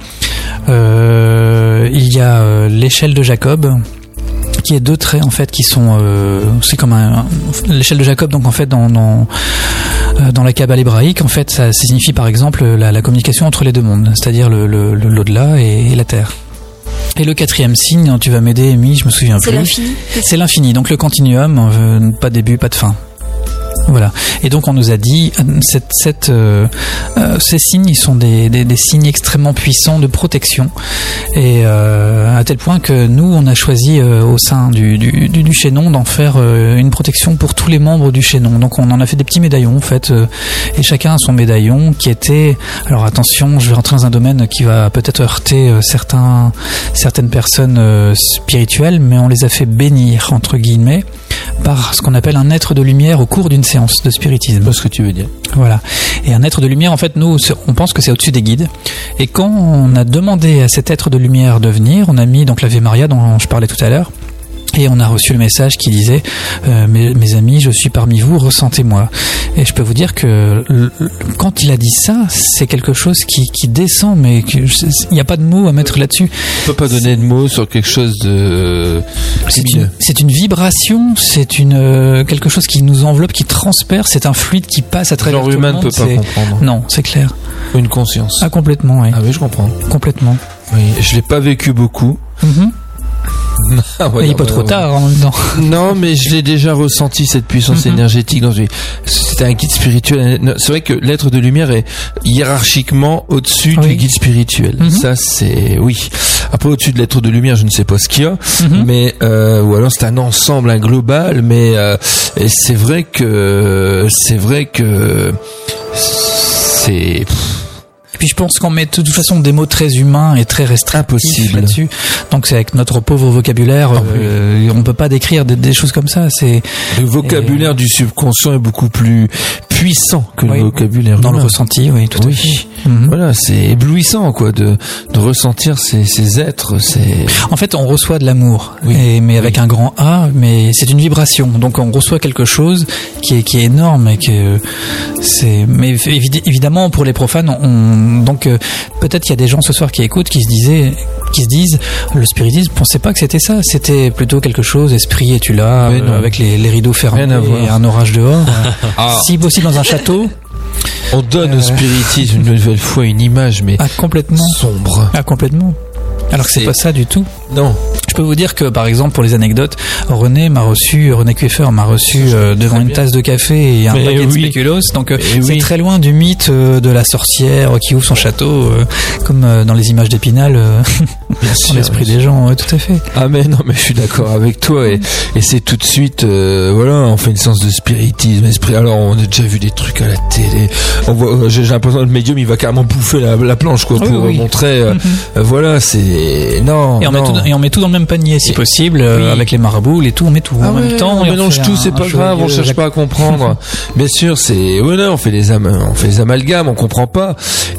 euh, il y a euh, l'échelle de Jacob, qui est deux traits en fait qui sont euh, c'est comme un, un l'échelle de Jacob donc en fait dans dans euh, dans la Kabbale hébraïque en fait ça, ça signifie par exemple la, la communication entre les deux mondes, c'est-à-dire le, le, le l'au-delà et, et la terre. Et le quatrième signe dont tu vas m'aider, Amy, je me souviens c'est plus. L'infini. C'est l'infini, donc le continuum, euh, pas de début, pas de fin. Voilà. Et donc on nous a dit cette, cette, euh, euh, ces signes, ils sont des, des, des signes extrêmement puissants de protection, et euh, à tel point que nous, on a choisi euh, au sein du, du, du, du chaînon d'en faire euh, une protection pour tous les membres du chaînon. Donc on en a fait des petits médaillons en fait, euh, et chacun a son médaillon qui était. Alors attention, je vais rentrer dans un domaine qui va peut-être heurter euh, certains, certaines personnes euh, spirituelles, mais on les a fait bénir entre guillemets par ce qu'on appelle un être de lumière au cours d'une séance de spiritisme. C'est ce que tu veux dire. Voilà. Et un être de lumière, en fait, nous, on pense que c'est au-dessus des guides. Et quand on a demandé à cet être de lumière de venir, on a mis donc l'Ave Maria dont je parlais tout à l'heure. Et on a reçu le message qui disait euh, mes, mes amis, je suis parmi vous, ressentez-moi. Et je peux vous dire que le, quand il a dit ça, c'est quelque chose qui, qui descend, mais il n'y a pas de mots à mettre là-dessus. On peut pas donner de mots sur quelque chose de. C'est une, c'est une vibration, c'est une euh, quelque chose qui nous enveloppe, qui transperce. C'est un fluide qui passe à travers tout le monde. Genre humain ne peut pas c'est... comprendre. Non, c'est clair. Une conscience. Ah complètement, oui. Ah oui, je comprends. Complètement. Oui, je l'ai pas vécu beaucoup. Mm-hmm. Ah ouais, il n'est pas ouais, trop ouais. tard en même temps. Non, mais je l'ai déjà ressenti, cette puissance mm-hmm. énergétique. Dans une... C'était un guide spirituel. C'est vrai que l'être de lumière est hiérarchiquement au-dessus oui. du guide spirituel. Mm-hmm. Ça, c'est oui. Après, au-dessus de l'être de lumière, je ne sais pas ce qu'il y a, mm-hmm. mais euh, ou alors c'est un ensemble, un global. Mais euh, et c'est vrai que c'est vrai que c'est. Puis je pense qu'on met de toute façon des mots très humains et très restrictifs là-dessus. Donc c'est avec notre pauvre vocabulaire, oh, euh, oui. on peut pas décrire des, des choses comme ça. C'est le vocabulaire et... du subconscient est beaucoup plus puissant que oui. le vocabulaire dans humain. Le ressenti, oui, tout oui. à fait. Mm-hmm. Voilà, c'est éblouissant quoi de de ressentir ces ces êtres. C'est en fait on reçoit de l'amour, oui. et, mais avec oui. un grand A, mais c'est une vibration. Donc on reçoit quelque chose qui est qui est énorme et que c'est. Mais évidemment pour les profanes, on donc euh, peut-être qu'il y a des gens ce soir qui écoutent qui se disaient qui se disent le spiritisme, on pensait pas que c'était ça, c'était plutôt quelque chose esprit et tu l'as euh, avec les, les rideaux fermés et un orage dehors ah. si possible dans un château. On donne euh... au spiritisme une nouvelle fois une image mais ah, complètement sombre. Ah complètement. Alors que c'est, c'est pas ça du tout. Non. Je peux vous dire que, par exemple, pour les anecdotes, René m'a reçu, René Kueffer m'a reçu euh, devant une tasse de café et un mais paquet oui. de spéculoos. Donc, euh, c'est oui. très loin du mythe euh, de la sorcière qui ouvre son château, euh, comme euh, dans les images d'Épinal, euh, dans l'esprit des gens. Ouais, tout à fait. Ah mais non, mais je suis d'accord avec toi et, et c'est tout de suite, euh, voilà, on fait une séance de spiritisme, esprit. Alors, on a déjà vu des trucs à la télé. On voit, j'ai, j'ai l'impression que le médium, il va carrément bouffer la, la planche, quoi, pour oui, oui. montrer. Euh, mm-hmm. euh, voilà, c'est non. Et on, non. Met tout, et on met tout dans le même même panier, si possible, euh, oui. avec les marabouts, les tout, on met tout Ah en ouais, même temps. on et mélange fait tout, un- c'est un pas grave, on joyeux cherche Jacques- pas à comprendre. Bien sûr, c'est voilà, on fait les am- on fait les amalgames, on comprend pas.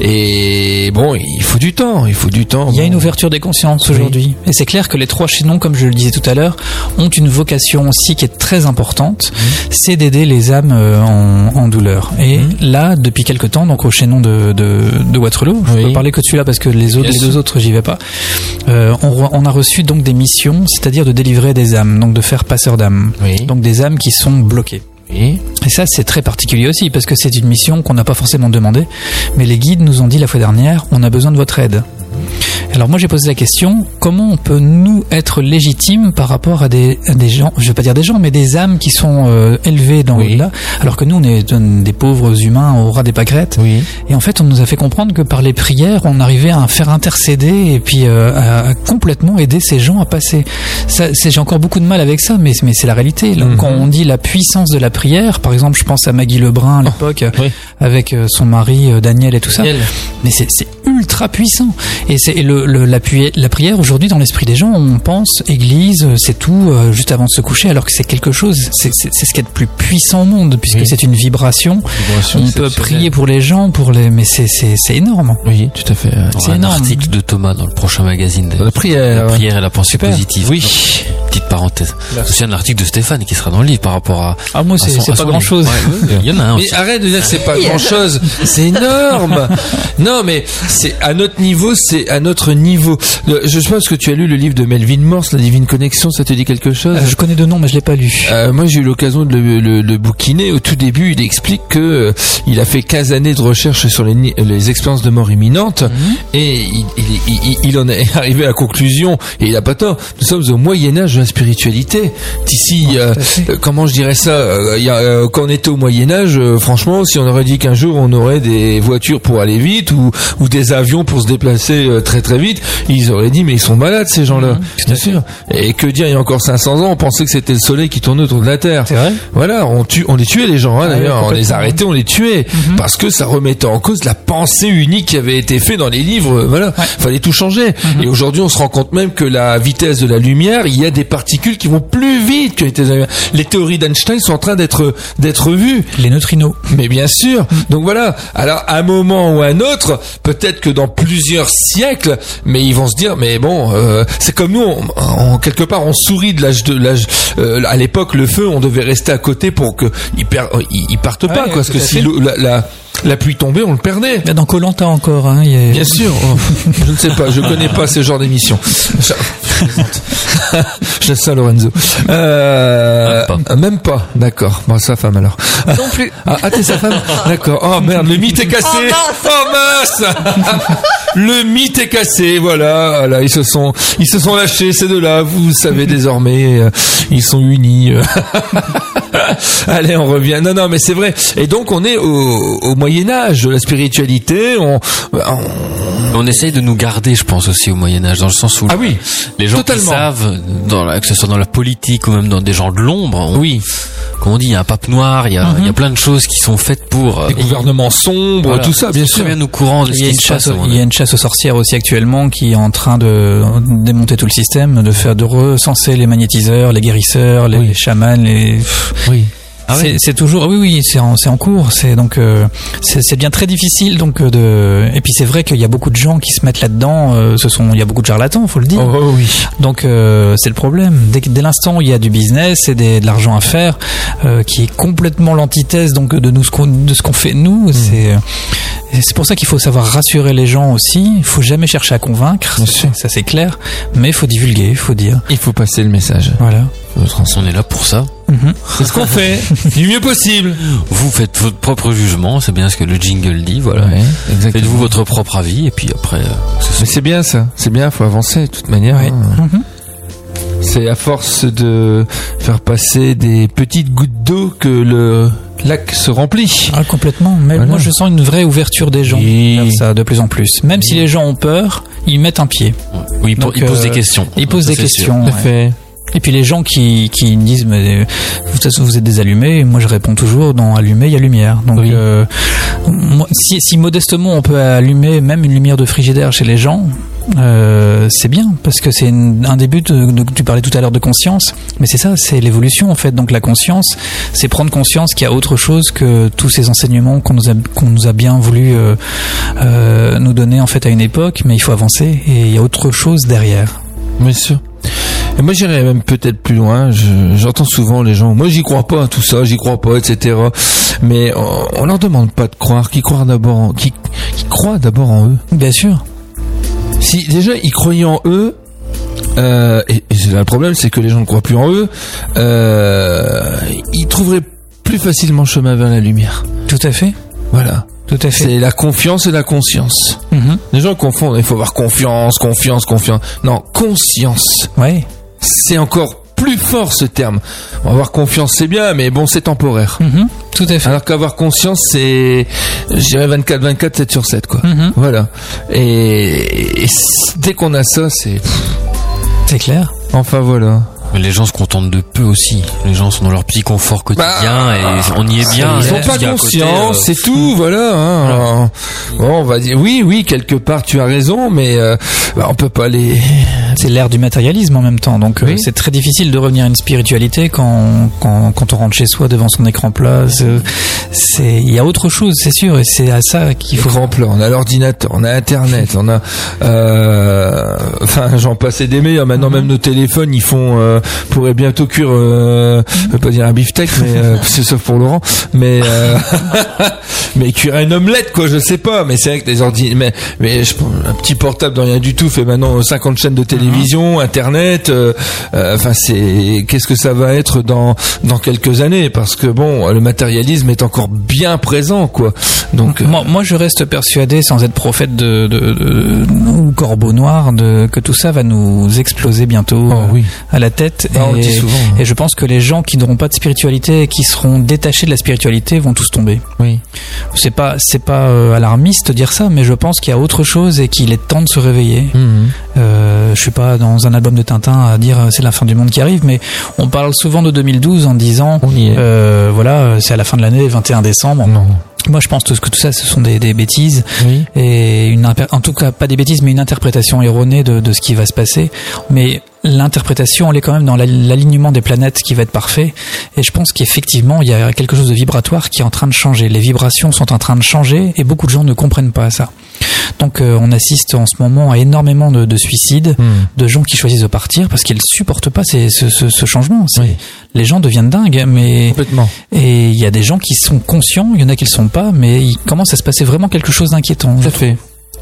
Et bon, il faut du temps, il faut du temps. Il y a Bon. une ouverture des consciences aujourd'hui. Et c'est clair que les trois chaînons, comme je le disais tout à l'heure, ont une vocation aussi qui est très importante, Mmh. c'est d'aider les âmes euh, en, en douleur. Et Mmh. là, depuis quelque temps, donc au chaînon de, de, de Waterloo, je Oui. peux parler que de celui-là parce que les autres, Bien les sûr. deux autres, j'y vais pas. Euh, on, re- on a reçu donc des missions, c'est-à-dire de délivrer des âmes, donc de faire passeur d'âmes. Oui. Donc des âmes qui sont bloquées. Oui. Et ça, c'est très particulier aussi, parce que c'est une mission qu'on n'a pas forcément demandée, mais les guides nous ont dit la fois dernière, on a besoin de votre aide. Alors moi j'ai posé la question, comment on peut nous être légitimes par rapport à des, à des gens, je vais pas dire des gens, mais des âmes qui sont euh, élevées dans Oui. l'au-delà, alors que nous on est euh, des pauvres humains au ras des pâquerettes. Oui. Et en fait on nous a fait comprendre que par les prières on arrivait à faire intercéder et puis euh, à, à complètement aider ces gens à passer. Ça, c'est, j'ai encore beaucoup de mal avec ça, mais, mais c'est la réalité. Là, Mhm. Quand on dit la puissance de la prière, par exemple je pense à Maggie Lebrun à l'époque, oui. avec euh, son mari euh, Daniel et tout ça. Daniel. Mais c'est, c'est ultra puissant. Et c'est et le, le, la, pu- la prière aujourd'hui dans l'esprit des gens, on pense église, c'est tout, euh, juste avant de se coucher, alors que c'est quelque chose, c'est, c'est, c'est ce qu'il y a de plus puissant au monde, puisque Oui. c'est une vibration. Vibration On peut exceptionnelle. prier pour les gens, pour les, mais c'est, c'est, c'est énorme. Oui, tout à fait. Il y aura C'est un énorme. article de Thomas dans le prochain magazine. de- La prière. La ouais. prière et la pensée Super. positive. Oui. Petite parenthèse. Merci. Aussi un article de Stéphane qui sera dans le livre par rapport à. Ah moi à c'est, son- c'est à pas son grand livre. chose. Ouais, ouais, il y en a un Mais aussi. arrête de dire que c'est pas grand chose, c'est énorme. Non, mais c'est à notre niveau, c'est à notre niveau. Le- Je suppose que tu as lu le livre de Melvin Morse, La Divine Connexion, ça te dit quelque chose? Euh, je connais deux noms mais je l'ai pas lu. Euh, moi, j'ai eu l'occasion de le, le, le bouquiner. Au tout début, il explique que euh, il a fait quinze années de recherche sur les, ni- les expériences de mort imminente et il, il, il, il en est arrivé à la conclusion, et il a pas tort, nous sommes au Moyen-Âge de la spiritualité. D'ici, euh, euh, comment je dirais ça, euh, il y a, euh, quand on était au Moyen-Âge, euh, franchement, si on aurait dit qu'un jour on aurait des voitures pour aller vite ou, ou des avions pour se déplacer euh, très très vite, ils auraient dit mais ils sont malades ces gens-là. Bien sûr. Et que dire, il y a encore cinq cents ans, on pensait que c'était le soleil qui tournait autour de la Terre. C'est vrai? Voilà, on tue, on les tuait les gens, hein, Ah d'ailleurs, oui, on les complètement. arrêtait, on les tuait, parce que ça remettait en cause la pensée unique qui avait été faite dans les livres, euh, voilà, fallait tout changer. Et aujourd'hui, on se rend compte même que la vitesse de la lumière, il y a des particules qui vont plus vite que la vitesse de la lumière. Les théories d'Einstein sont en train d'être d'être vues. Les neutrinos. Mais bien sûr. Donc voilà. Alors, à un moment ou à un autre, peut-être que dans plusieurs siècles, mais ils vont se dire, mais bon, euh, c'est comme nous, on, on- quelque part, on sourit de l'âge de l'âge. Euh, à l'époque, le feu, on devait rester à côté pour que il per, il, il parte pas, Ouais, quoi, parce tout que à si fait. l'eau- la, la la pluie tombait, on le perdait. Il y a dans Koh-Lanta encore, hein. Il y a... Bien sûr. Oh, je ne sais pas, je connais pas ce genre d'émission. Je, je plaisante. Je laisse ça à Lorenzo. Euh, Même pas. Même pas. D'accord. Bon, sa femme alors. Non plus. Ah, ah, t'es sa femme? D'accord. Oh merde, le mythe est cassé. Oh mince. Le mythe est cassé. Voilà. Voilà, ils se sont, ils se sont lâchés ces deux-là. Vous savez désormais, euh, ils sont unis. euh. Allez, on revient. Non, non, mais c'est vrai. Et donc, on est au, au Moyen Âge de la spiritualité. On, on, On essaye de nous garder, je pense aussi au Moyen Âge, dans le sens où Ah oui, les gens totalement. qui savent, dans la, que ce soit dans la politique ou même dans des gens de l'ombre, on- oui, comme on dit, il y a un pape noir, il y a, il y a plein de choses qui sont faites pour euh, les gouvernements sombres, voilà. tout ça, bien Très sûr. bien au courant de Il ce y, a qui une se chasse, passe. au il y a monde. une chasse aux sorcières aussi actuellement qui est en train de démonter tout le système, de faire de recenser les magnétiseurs, les guérisseurs, les, Oui. les chamans, les. Oui. Ah c'est, ouais. c'est toujours, oui, oui, c'est en, c'est en cours. C'est donc, euh, c'est, c'est bien très difficile. Donc, euh, de. Et puis c'est vrai qu'il y a beaucoup de gens qui se mettent là-dedans. euh, ce sont, il y a beaucoup de charlatans, faut le dire. Oh, oh, oui. Donc euh, c'est le problème. Dès, que- dès l'instant où il y a du business et des, de l'argent à faire, euh, qui est complètement l'antithèse donc de nous ce qu'on, de ce qu'on fait nous, c'est euh, et c'est pour ça qu'il faut savoir rassurer les gens aussi. Il faut jamais chercher à convaincre, Bien ça, sûr. ça c'est clair. Mais il faut divulguer, il faut dire. Il faut passer le message. Voilà. On est là pour ça. Mhm. C'est ce qu'on fait du mieux possible. Vous faites votre propre jugement, c'est bien ce que le jingle dit, voilà. Ouais, exactement. Faites-vous votre propre avis et puis après, euh, c'est Mais c'est bien ça, c'est bien, faut avancer de toute manière. Ouais. hein. Mhm. C'est à force de faire passer des petites gouttes d'eau que le lac se remplit. Ah, complètement. Mais Voilà. moi je sens une vraie ouverture des gens Oui. vers ça de plus en plus. Même si les gens ont peur, ils mettent un pied. oui, il, po- Donc, il pose euh, des questions. Ils posent Ça, des c'est sûr. questions. Tout à ouais. fait. Et puis les gens qui, qui me disent mais de toute façon vous êtes des allumés, et moi je réponds toujours dans allumé il y a lumière. Donc Oui. euh, moi, si, si modestement on peut allumer même une lumière de frigidaire chez les gens, euh, c'est bien parce que c'est une, un début de, de, tu parlais tout à l'heure de conscience, mais c'est ça, c'est l'évolution en fait. Donc la conscience, c'est prendre conscience qu'il y a autre chose que tous ces enseignements qu'on nous a, qu'on nous a bien voulu euh, euh, nous donner en fait à une époque, mais il faut avancer et il y a autre chose derrière. Bien sûr. Et moi j'irais même peut-être plus loin. Je, j'entends souvent les gens, moi j'y crois pas à tout ça, j'y crois pas, et cetera. Mais on, on leur demande pas de croire, qu'ils croient d'abord, en, qu'ils, qu'ils croient d'abord en eux. Bien sûr. Si déjà ils croyaient en eux, euh, et, et le problème c'est que les gens ne croient plus en eux, euh, ils trouveraient plus facilement le chemin vers la lumière. Tout à fait. Voilà. Tout à fait. C'est la confiance et la conscience. Mm-hmm. Les gens confondent. Il faut avoir confiance, confiance, confiance. Non, conscience. Ouais. C'est encore plus fort ce terme. Avoir confiance, c'est bien, mais bon, c'est temporaire. Mm-hmm. Tout à fait. Alors qu'avoir conscience, c'est, je dirais vingt-quatre vingt-quatre, sept sur sept, quoi. Mm-hmm. Voilà. Et, et dès qu'on a ça, c'est... C'est clair. Enfin, voilà. Mais les gens se contentent de peu aussi. Les gens sont dans leur petit confort quotidien bah, et on y est bien. Ils sont pas conscients, euh, c'est tout, voilà. Hein. Voilà. Bon, on va dire oui, oui, quelque part tu as raison, mais euh, bah, on peut pas les. C'est l'ère du matérialisme en même temps, donc oui. euh, c'est très difficile de revenir à une spiritualité quand quand quand on rentre chez soi devant son écran plat. C'est il y a autre chose, c'est sûr, et c'est à ça qu'il faut. Écran plat, on a l'ordinateur, on a Internet, on a. Euh, enfin, j'en passais des meilleurs. Maintenant, mm-hmm. même nos téléphones, ils font. Euh, pourrait bientôt cuire euh, je veux pas dire un beefsteak mais euh, c'est sauf pour Laurent mais euh, mais cuire une omelette quoi, je sais pas, mais c'est vrai que les ordi mais mais je, un petit portable de rien du tout fait maintenant cinquante chaînes de télévision, internet, enfin euh, euh, c'est qu'est-ce que ça va être dans dans quelques années, parce que bon, le matérialisme est encore bien présent quoi. Donc euh, moi, moi je reste persuadé, sans être prophète de, de, de ou corbeau noir, de que tout ça va nous exploser bientôt oh, oui. à la tête. Ah, on et, le dit souvent, hein. Et je pense que les gens qui n'auront pas de spiritualité et qui seront détachés de la spiritualité vont tous tomber. Oui. C'est pas c'est pas euh, alarmiste de dire ça, mais je pense qu'il y a autre chose et qu'il est temps de se réveiller. Mmh. Euh, je suis pas dans un album de Tintin à dire euh, c'est la fin du monde qui arrive, mais on parle souvent de deux mille douze en disant euh, voilà, c'est à la fin de l'année, vingt et un décembre. Non. Moi, je pense que tout ça, ce sont des, des bêtises, oui. et une, en tout cas pas des bêtises, mais une interprétation erronée de, de ce qui va se passer. Mais l'interprétation, elle est quand même dans l'alignement des planètes qui va être parfait. Et je pense qu'effectivement, il y a quelque chose de vibratoire qui est en train de changer. Les vibrations sont en train de changer, et beaucoup de gens ne comprennent pas ça. Donc, euh, on assiste en ce moment à énormément de, de suicides, mmh. de gens qui choisissent de partir parce qu'ils supportent pas ces, ce, ce, ce changement. Oui. Les gens deviennent dingues, mais complètement. Et il y a des gens qui sont conscients, il y en a qui le sont pas, mais il commence à se passer vraiment quelque chose d'inquiétant. Tout à fait.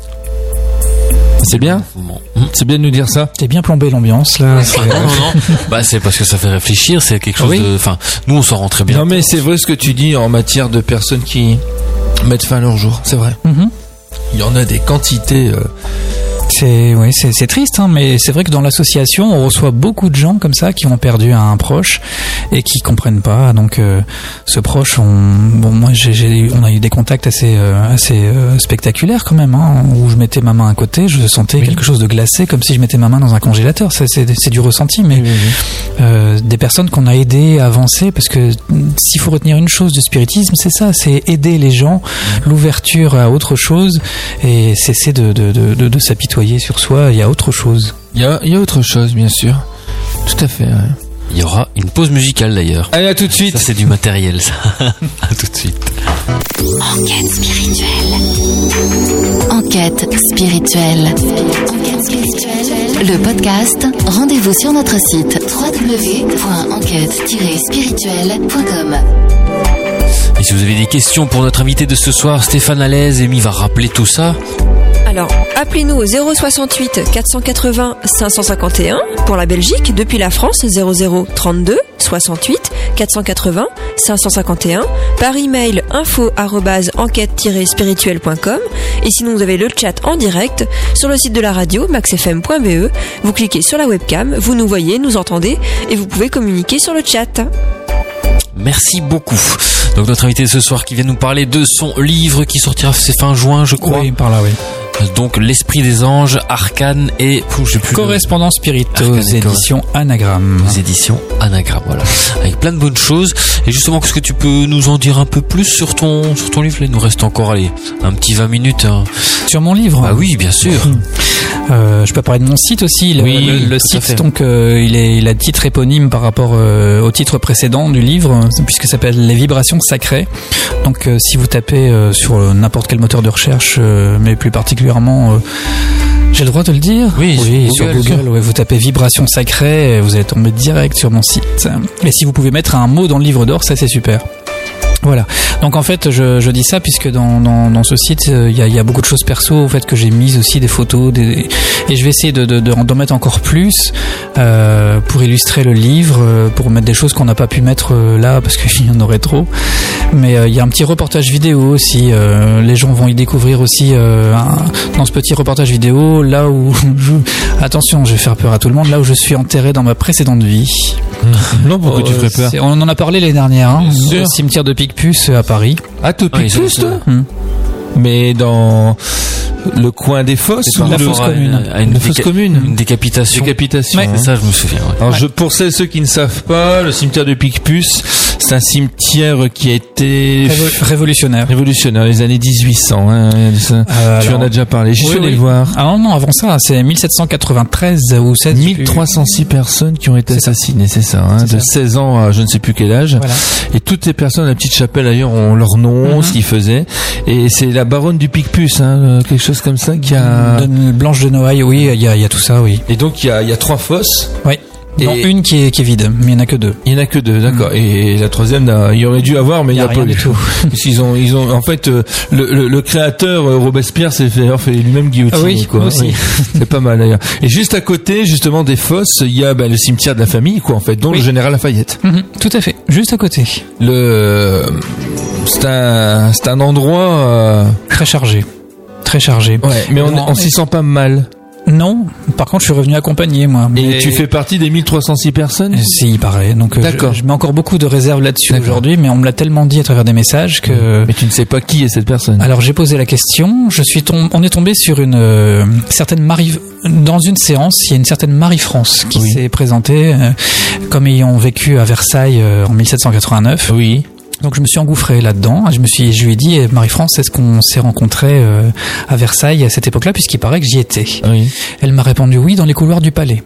C'est bien. C'est bien de nous dire ça. C'est bien plombé l'ambiance là. C'est... non, non, non. Bah c'est parce que ça fait réfléchir. C'est quelque chose oui. de. Enfin, nous on s'en rend très bien. Non mais c'est vrai ce que tu dis en matière de personnes qui mettent fin à leur jour. C'est vrai. Mm-hmm. Il y en a des quantités. Euh... C'est oui, c'est, c'est triste, hein, mais c'est vrai que dans l'association, on reçoit beaucoup de gens comme ça qui ont perdu un proche et qui comprennent pas. Donc, euh, ce proche, on, bon, moi, j'ai, j'ai, on a eu des contacts assez, euh, assez euh, spectaculaires quand même, hein, où je mettais ma main à côté, je sentais oui. quelque chose de glacé, comme si je mettais ma main dans un congélateur. C'est, c'est, c'est du ressenti, mais oui, oui. Euh, des personnes qu'on a aidées à avancer, parce que s'il faut retenir une chose du spiritisme, c'est ça, c'est aider les gens, l'ouverture à autre chose et cesser de, de, de, de, de s'apitoyer sur soi. Il y a autre chose. Il y a, il y a autre chose, bien sûr. Tout à fait. Ouais. Il y aura une pause musicale d'ailleurs. Allez, à tout de suite. Ça, c'est du matériel, ça. À tout de suite. Enquête spirituelle. Enquête spirituelle. Enquête spirituelle. Le podcast. Rendez-vous sur notre site w w w point enquête tiret spirituelle point com. Et si vous avez des questions pour notre invité de ce soir, Stéphane Alaise, Amy va rappeler tout ça. Alors, appelez-nous au zéro soixante-huit quatre cent quatre-vingts cinq cent cinquante et un pour la Belgique, depuis la France zéro zéro trente-deux soixante-huit quatre cent quatre-vingts cinq cent cinquante et un, par email info arobase enquête tiret spirituelle point com, et sinon vous avez le chat en direct sur le site de la radio max f m point b e. Vous cliquez sur la webcam, vous nous voyez, nous entendez et vous pouvez communiquer sur le chat. Merci beaucoup. Donc notre invité ce soir qui vient nous parler de son livre qui sortira c'est fin juin, je crois. Oui, par là, oui. Donc l'Esprit des anges, Arcane et Ouh, j'ai plus Correspondance Spirit aux éditions Anagramme. Aux éditions Anagramme, voilà. Avec plein de bonnes choses. Et justement, qu'est-ce que tu peux nous en dire un peu plus sur ton sur ton livre? Il nous reste encore allez, un petit vingt minutes. Hein. Sur mon livre? Ah oui, bien sûr. Euh, je peux parler de mon site aussi. Le, Oui, le, le tout à fait. site, donc, euh, il est, il a titre éponyme par rapport euh, au titre précédent du livre, puisque ça s'appelle Les vibrations sacrées. Donc, euh, si vous tapez euh, sur euh, n'importe quel moteur de recherche, euh, mais plus particulièrement, euh, j'ai le droit de le dire. Oui, sur Google. Google, ouais, vous tapez vibrations sacrées, vous allez tomber direct sur mon site. Et si vous pouvez mettre un mot dans le livre d'or, ça c'est super. Voilà. Donc en fait, je, je dis ça puisque dans, dans, dans ce site, il euh, y, a, y a beaucoup de choses perso, au fait que j'ai mis aussi des photos, des, et je vais essayer de, de, de, d'en mettre encore plus euh, pour illustrer le livre, euh, pour mettre des choses qu'on n'a pas pu mettre euh, là parce qu'il y en aurait trop. Mais il euh, y a un petit reportage vidéo aussi. Euh, les gens vont y découvrir aussi euh, un, dans ce petit reportage vidéo là où, je, attention, je vais faire peur à tout le monde, là où je suis enterré dans ma précédente vie. Non, pourquoi tu Euh, ferais peur? c'est- On en a parlé l'année dernière, hein, Bien sûr. au cimetière de Picpus à Paris. Ah, te Ah, ils piques ont plus, ça. toi? Hmm. Mais dans le coin des fosses C'est ou par la le- fosse rapport à une- commune. à une La fosse déca- commune. Une décapitation. Décapitation. Ouais, hein. C'est ça, je me souviens. Ouais. Alors, je, pour celles, ceux qui ne savent pas, le cimetière de Picpus, c'est un cimetière qui a été Révo- révolutionnaire. révolutionnaire, les années dix-huit cents. Hein, ça. Euh, tu alors- en as déjà parlé. J'y Oui, suis allé oui. le voir. Ah non, non, avant ça, c'est mille sept cent quatre-vingt-treize ou sept. mille trois cent six personnes qui ont été C'est ça. assassinées, c'est ça, hein, C'est de ça. seize ans à je ne sais plus quel âge. Voilà. Et toutes ces personnes, la petite chapelle d'ailleurs, ont leur nom, Mhm. ce qu'ils faisaient. Et c'est la baronne du Picpus, hein, euh, quelque chose comme ça, qui a... De- Blanche de Noailles, oui, il y a, il y a tout ça, oui. Et donc il y a, il y a trois fosses. Oui. Non, Et- une qui est, qui est vide, mais il n'y en a que deux. Il y en a que deux, d'accord. Et la troisième, là, il y aurait dû avoir, mais il Il n'y y a, a pas rien eu. du tout. Parce qu'ils ont, ils ont, en fait, euh, le, le, le créateur euh, Robespierre s'est fait, fait lui-même guillotiner, Ah oui, quoi. aussi. C'est pas mal d'ailleurs. Et juste à côté, justement, des fosses, il y a bah, le cimetière de la famille, quoi, en fait, dont Oui. le général Lafayette. Mhm, tout à fait, juste à côté. Le, c'est un, c'est un endroit. Euh, Très chargé. Très chargé. ouais, mais on, Non, on s'y sent pas mal. Non, par contre, je suis revenu accompagné, moi. Et Mais- tu fais partie des mille trois cent six personnes. Si, il paraît. Donc, euh, D'accord. je, je mets encore beaucoup de réserves là-dessus D'accord. aujourd'hui, mais on me l'a tellement dit à travers des messages que. Mais tu ne sais pas qui est cette personne. Alors j'ai posé la question. Je suis tom- on est tombé sur une euh, certaine Marie dans une séance. Il y a une certaine Marie-France qui Oui. s'est présentée euh, comme ayant vécu à Versailles euh, en mille sept cent quatre-vingt-neuf. Oui. Donc je me suis engouffré là-dedans. Je me suis, je lui ai dit, eh, Marie-France, est-ce qu'on s'est rencontrés euh, à Versailles à cette époque-là, puisqu'il paraît que j'y étais. Oui. Elle m'a répondu oui, dans les couloirs du palais.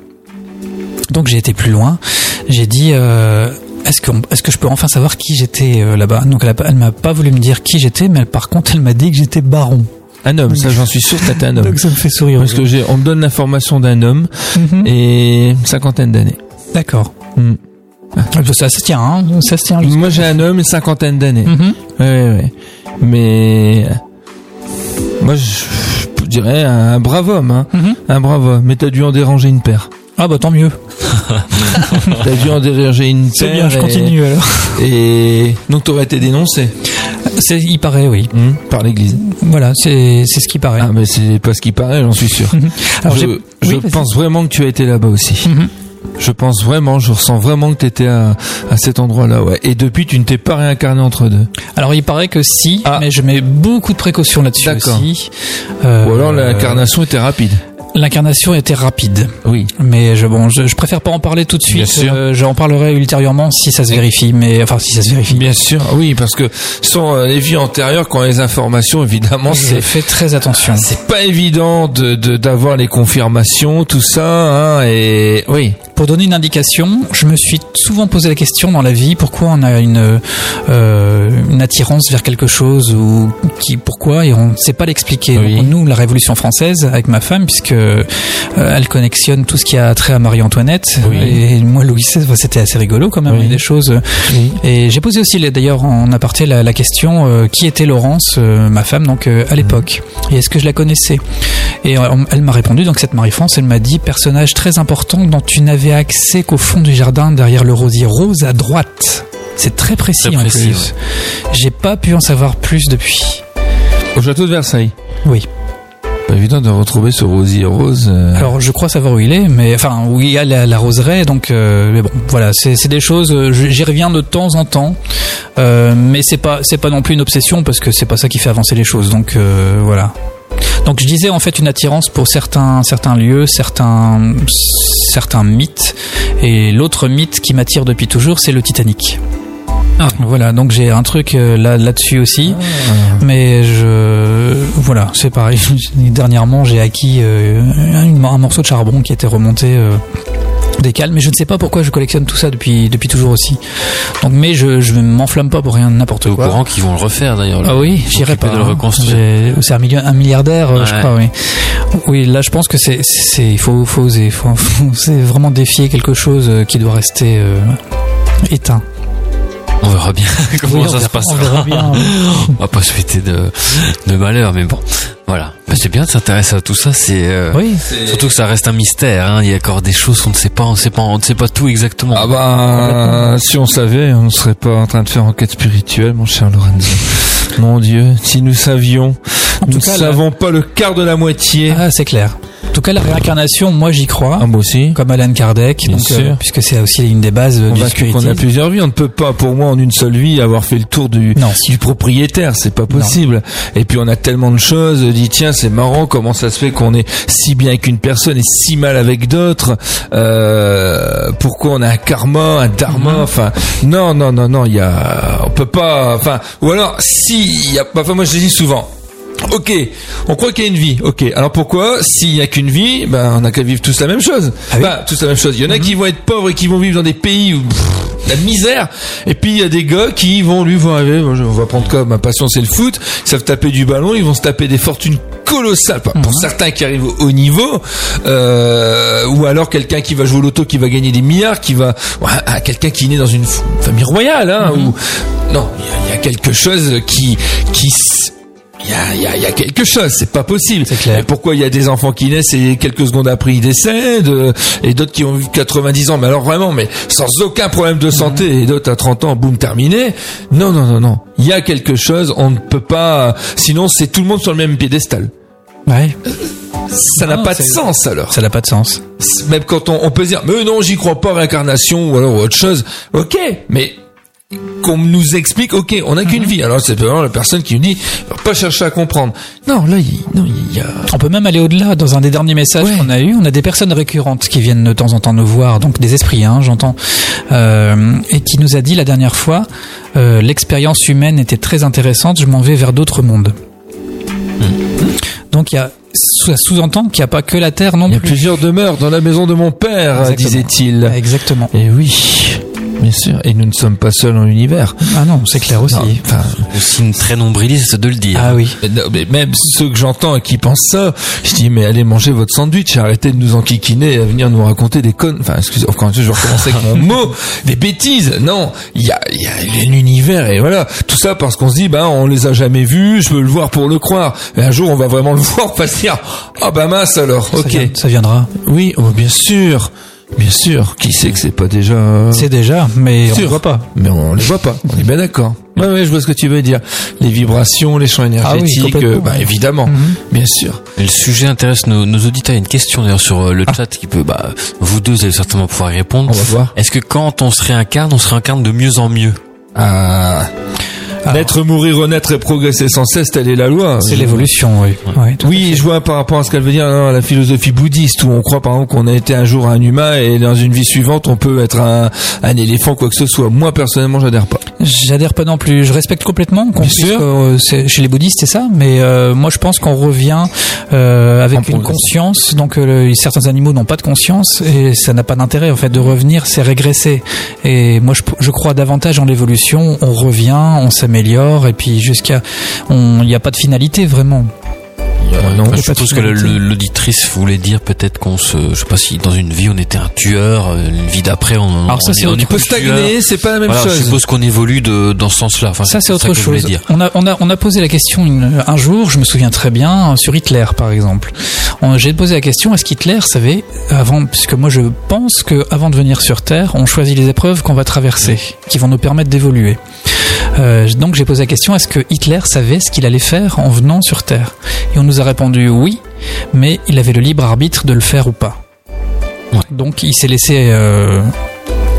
Donc j'ai été plus loin. J'ai dit, euh, est-ce que, est-ce que je peux enfin savoir qui j'étais euh, là-bas? Donc elle, a, pas- elle m'a pas voulu me dire qui j'étais, mais elle, par contre elle m'a dit que j'étais baron. Un homme, ça j'en suis sûr que t'es un homme. Donc ça me fait sourire. Parce que j'ai, on me donne l'information d'un homme Mhm. et une cinquantaine d'années. D'accord. Mm. Ça se tient, hein. Ça se tient. jusqu'à- Moi j'ai un homme et cinquantaine d'années. Mhm. Ouais, ouais, ouais. Mais moi je, je dirais un brave homme, hein. Mhm. Un brave homme. Mais t'as dû en déranger une paire. Ah bah tant mieux. T'as dû en déranger une paire. C'est bien, je et- continue alors. Et donc t'aurais été dénoncé C'est, il paraît, oui. hum, par l'Église. Voilà, c'est, c'est ce qui paraît. Ah mais c'est pas ce qui paraît, j'en suis sûr. Alors je j'ai- je oui, vas-y. pense vraiment que tu as été là-bas aussi. Mhm. Je pense vraiment, je ressens vraiment que tu étais à, à cet endroit-là, ouais. Et depuis, tu ne t'es pas réincarné entre deux. Alors il paraît que si, Ah. mais je mets beaucoup de précautions là-dessus D'accord. aussi. Euh, Ou alors l'incarnation était rapide. L'incarnation était rapide, Oui. mais je bon, je, je préfère pas en parler tout de suite. Bien sûr. Euh, j'en parlerai ultérieurement si ça se vérifie, mais enfin si ça se vérifie. Bien sûr, oui, parce que sans euh, les vies antérieures, quand les informations, évidemment, Je c'est fais très attention. c'est pas évident de de- d'avoir les confirmations, tout ça, hein, et oui. Pour donner une indication, je me suis souvent posé la question dans la vie pourquoi on a une euh, une attirance vers quelque chose ou qui pourquoi et on ne sait pas l'expliquer. Oui. Donc, nous, la Révolution française avec ma femme, puisque euh, elle connexionne tout ce qui a trait à Marie-Antoinette Oui. et moi Louis seize, bah, c'était assez rigolo quand même, Oui. il y a des choses. euh, Oui. Et j'ai posé aussi d'ailleurs en aparté la, la question euh, qui était Laurence, euh, ma femme, donc euh, à l'époque, et est-ce que je la connaissais? Et euh, elle m'a répondu, donc cette Marie-France, elle m'a dit personnage très important dont tu n'avais accès qu'au fond du jardin derrière le rosier rose à droite. C'est très précis Très en précis, plus. J'ai pas pu en savoir plus depuis. Au château de Versailles. Oui. Pas évident de retrouver ce rosier rose. euh, Alors je crois savoir où il est, mais enfin où il y a la, la roseraie, donc euh, mais bon voilà, c'est c'est des choses. euh, J'y reviens de temps en temps, euh, mais c'est pas c'est pas non plus une obsession parce que c'est pas ça qui fait avancer les choses. Donc euh, voilà. Donc je disais en fait une attirance pour certains certains lieux, certains certains mythes, et l'autre mythe qui m'attire depuis toujours, c'est le Titanic. Ah. Voilà, donc j'ai un truc euh, là là-dessus aussi, ah. mais je voilà, c'est pareil. Dernièrement, j'ai acquis euh, un, un morceau de charbon qui était remonté euh, des cales, mais je ne sais pas pourquoi je collectionne tout ça depuis depuis toujours aussi. Donc, mais je je m'enflamme pas pour rien n'importe quoi. Au courant qu'ils vont le refaire d'ailleurs. Ah oui, j'irai pas. De le reconstruire. C'est un, million, un milliardaire, ouais. je crois. Oui. Oui, là, je pense que c'est c'est il faut faut oser, faut, faut c'est vraiment défier quelque chose qui doit rester euh, éteint. On verra bien comment oui, ça se passera. On verra bien. On va pas souhaiter de, de malheur, mais bon, voilà. Ben, c'est bien de s'intéresser à tout ça. C'est, euh, oui, c'est... surtout que ça reste un mystère. Hein. Il y a encore des choses qu'on ne sait pas. On ne sait pas. On ne sait pas tout exactement. Ah bah, si on savait, on ne serait pas en train de faire enquête spirituelle, mon cher Lorenzo. Mon Dieu, si nous savions, en nous ne savons la... pas le quart de la moitié. Ah, c'est clair. En tout cas, la réincarnation, moi j'y crois. Ah, moi aussi. Comme Alan Kardec, bien donc, sûr. Euh, puisque c'est aussi une des bases on du va spiritisme. On a plusieurs vies. On ne peut pas, pour moi, en une seule vie, avoir fait le tour du, non. du propriétaire. C'est pas possible. Non. Et puis on a tellement de choses. Dit tiens, c'est marrant. Comment ça se fait qu'on est si bien avec une personne et si mal avec d'autres euh, Pourquoi on a un karma, un dharma mm-hmm. Enfin, non, non, non, non. Il y a, on peut pas. Enfin, ou alors si il y a. Enfin, moi je le dis souvent. Ok, on croit qu'il y a une vie. Ok, alors pourquoi, s'il n'y a qu'une vie, ben on n'a qu'à vivre tous la même chose. Ah oui. Enfin, tous la même chose. Il y en a mm-hmm. qui vont être pauvres et qui vont vivre dans des pays où pff, la misère. Et puis il y a des gars qui vont lui vont arriver. Moi, on va prendre comme ma passion, c'est le foot. Ils savent taper du ballon. Ils vont se taper des fortunes colossales. Enfin, mm-hmm. Pour certains qui arrivent au haut niveau, euh, ou alors quelqu'un qui va jouer au loto, qui va gagner des milliards, qui va, ouais, quelqu'un qui est né dans une famille royale, hein. Mm-hmm. Où non, il y, y a quelque chose qui qui Il y a, il y a, il y a quelque chose, c'est pas possible. C'est clair. Et pourquoi il y a des enfants qui naissent et quelques secondes après ils décèdent, et d'autres qui ont vu quatre-vingt-dix ans, mais alors vraiment, mais sans aucun problème de santé, mmh. et d'autres à trente ans, boum, terminé. Non, non, non, non. Il y a quelque chose, on ne peut pas, sinon c'est tout le monde sur le même piédestal. Ouais. Ça non, n'a pas de sens alors. Ça n'a pas de sens. Même quand on, on peut dire, mais non, j'y crois pas, réincarnation ou alors autre chose. Ok, mais qu'on nous explique, ok, on n'a qu'une mmh. vie. Alors c'est vraiment la personne qui nous dit, pas chercher à comprendre. Non, là, il, non, il y a. On peut même aller au-delà. Dans un des derniers messages ouais. qu'on a eu, on a des personnes récurrentes qui viennent de temps en temps nous voir, donc des esprits, hein, j'entends, euh, et qui nous a dit la dernière fois, euh, l'expérience humaine était très intéressante. Je m'en vais vers d'autres mondes. Mmh. Donc il y a ça sous-entend qu'il n'y a pas que la Terre non plus. Il y a plus. plusieurs demeures dans la maison de mon père, exactement. disait-il. Exactement. Et oui. Bien sûr, et nous ne sommes pas seuls en univers. Ah non, c'est clair aussi. Non, enfin, aussi une très nombriliste de le dire. Ah oui. Mais, mais même ceux que j'entends et qui pensent ça, je dis mais allez manger votre sandwich, arrêtez de nous enquiquiner et à venir nous raconter des connes. Enfin, excusez, quand je vais recommencer avec mon mot, des bêtises. Non, il y a, il y a l'univers et voilà. Tout ça parce qu'on se dit, ben on les a jamais vus, je veux le voir pour le croire. Et un jour on va vraiment le voir, on va se dire, ah oh, bah mince alors. Ok. Ça, vient, ça viendra. Oui, oh, bien sûr. Bien sûr, qui sait que c'est pas déjà... C'est déjà, mais sûr. On ne voit pas. Mais on les voit pas, on est bien d'accord. Ouais, ouais, je vois ce que tu veux dire. Les vibrations, les champs énergétiques, ah oui, bah évidemment, mm-hmm. bien sûr. Et le sujet intéresse nos, nos auditeurs. Il y a une question d'ailleurs sur le ah. chat qui peut... Bah, vous deux allez certainement pouvoir y répondre. On va voir. Est-ce que quand on se réincarne, on se réincarne de mieux en mieux? Ah... Naître, mourir, renaître et progresser sans cesse, telle est la loi. C'est l'évolution, oui. Ouais, oui, je vois par rapport à ce qu'elle veut dire, non, la philosophie bouddhiste, où on croit par exemple qu'on a été un jour un humain et dans une vie suivante on peut être un, un éléphant, quoi que ce soit. Moi personnellement, j'adhère pas. J'adhère pas non plus. Je respecte complètement. Bien sûr. Euh, c'est, chez les bouddhistes, c'est ça. Mais euh, moi, je pense qu'on revient euh, avec en une conscience. Donc, euh, certains animaux n'ont pas de conscience et ça n'a pas d'intérêt. En fait, de revenir, c'est régresser. Et moi, je, je crois davantage en l'évolution. On revient, on s'améliore et puis jusqu'à, il n'y a pas de finalité vraiment. Euh, non, je suppose que l'auditrice voulait dire peut-être qu'on se, je sais pas si dans une vie on était un tueur, une vie d'après on. Alors ça c'est on peut stagner, c'est pas la même voilà, chose. Je suppose qu'on évolue de dans ce sens-là. Enfin, ça c'est autre ça chose. Dire. On a on a on a posé la question une, un jour, je me souviens très bien sur Hitler par exemple. On, j'ai posé la question est-ce qu'Hitler savait avant, puisque moi je pense que avant de venir sur Terre, on choisit les épreuves qu'on va traverser, qui vont nous permettre d'évoluer. Euh, donc j'ai posé la question est-ce que Hitler savait ce qu'il allait faire en venant sur Terre? Et on nous a répondu oui, mais il avait le libre arbitre de le faire ou pas. Ouais. Donc il s'est laissé euh,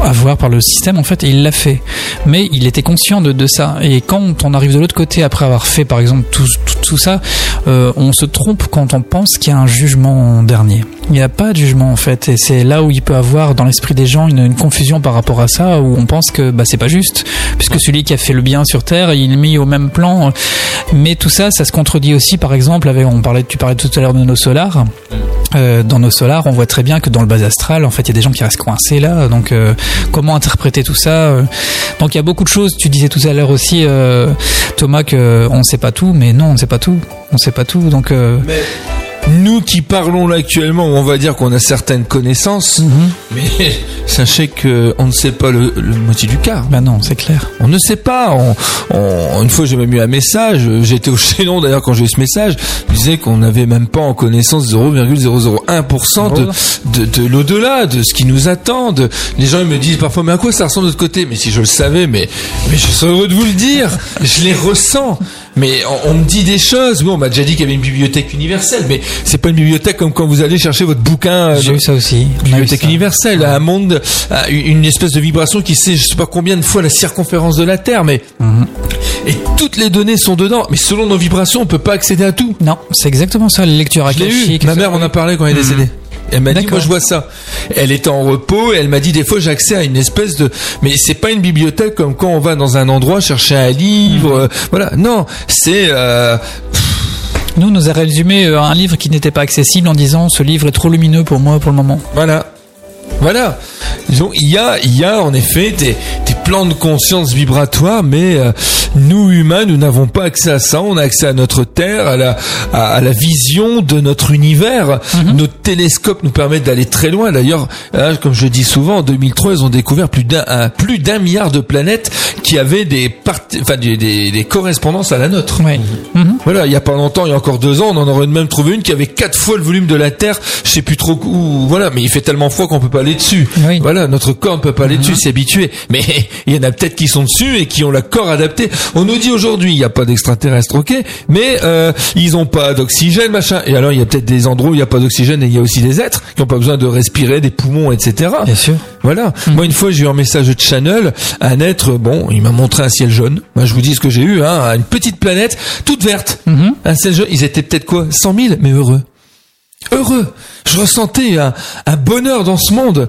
avoir par le système, en fait, et il l'a fait. Mais il était conscient de, de ça. Et quand on arrive de l'autre côté, après avoir fait, par exemple, tout, tout, tout ça, euh, on se trompe quand on pense qu'il y a un jugement dernier. Il n'y a pas de jugement, en fait. Et c'est là où il peut avoir, dans l'esprit des gens, une, une confusion par rapport à ça, où on pense que bah, c'est pas juste, puisque celui qui a fait le bien sur Terre, il est mis au même plan. Mais tout ça, ça se contredit aussi, par exemple, avec, on parlait, tu parlais tout à l'heure de nos solars. Euh, dans nos solars, on voit très bien que dans le bas astral, en fait, il y a des gens qui restent coincés là. Donc, euh, comment interpréter tout ça euh Donc, il y a beaucoup de choses. Tu disais tout à l'heure aussi, euh, Thomas, que on ne sait pas tout, mais non, on ne sait pas tout. On ne sait pas tout. Donc, euh... mais nous qui parlons là actuellement, on va dire qu'on a certaines connaissances, mm-hmm. mais sachez que on ne sait pas le, le moitié du quart. Ben non, c'est clair. On ne sait pas. On, on, une fois, j'ai même eu un message. J'étais au chaînon d'ailleurs quand j'ai eu ce message. Je disais qu'on n'avait même pas en connaissance zéro virgule zéro zéro un pour cent de, de, de l'au-delà, de ce qui nous attend. De, les gens ils me disent parfois, mais à quoi ça ressemble de l'autre côté? Mais si je le savais, mais, mais je serais heureux de vous le dire. Je les ressens. Mais on, on me dit des choses. Bon, on m'a déjà dit qu'il y avait une bibliothèque universelle, mais c'est pas une bibliothèque comme quand vous allez chercher votre bouquin. J'ai eu ça aussi. Une bibliothèque universelle, un monde, une espèce de vibration qui sait, je sais pas combien de fois la circonférence de la Terre, mais mm-hmm. et toutes les données sont dedans. Mais selon nos vibrations, on peut pas accéder à tout. Non, c'est exactement ça. Les lectures akashiques. Ma mère en a parlé quand elle est décédée. Mm-hmm. Elle m'a D'accord. dit, moi je vois ça. Elle était en repos et elle m'a dit des fois j'ai accès à une espèce de, mais c'est pas une bibliothèque comme quand on va dans un endroit chercher un livre, mmh. euh, voilà. Non, c'est. Euh... Nous, on nous a résumé un livre qui n'était pas accessible en disant ce livre est trop lumineux pour moi pour le moment. Voilà. Voilà. Donc il y a, il y a en effet des, des plans de conscience vibratoires, mais euh, nous humains, nous n'avons pas accès à ça. On a accès à notre Terre, à la, à, à la vision de notre univers. Mm-hmm. Nos télescopes nous permettent d'aller très loin. D'ailleurs, hein, comme je dis souvent, en deux mille trois, ils ont découvert plus d'un, un, plus d'un milliard de planètes qui avaient des, parti- enfin, des, des, des correspondances à la nôtre. Oui. Mm-hmm. Voilà. Il y a pas longtemps, il y a encore deux ans, on en aurait même trouvé une qui avait quatre fois le volume de la Terre. Je sais plus trop où. Voilà. Mais il fait tellement froid qu'on peut pas aller dessus. Oui. Voilà, notre corps ne peut pas aller mm-hmm. dessus, c'est habitué. Mais il y en a peut-être qui sont dessus et qui ont le corps adapté. On nous dit aujourd'hui, il n'y a pas d'extraterrestres, ok, mais euh, ils n'ont pas d'oxygène, machin. Et alors, il y a peut-être des endroits où il n'y a pas d'oxygène et il y a aussi des êtres qui n'ont pas besoin de respirer, des poumons, et cetera. Bien sûr. Voilà. Mm-hmm. Moi, une fois, j'ai eu un message de Channel, un être, bon, il m'a montré un ciel jaune. Moi, je vous dis ce que j'ai eu, hein, une petite planète toute verte. Mm-hmm. Un ciel jaune. Ils étaient peut-être quoi, cent mille, mais heureux. Heureux. Je ressentais un, un bonheur dans ce monde.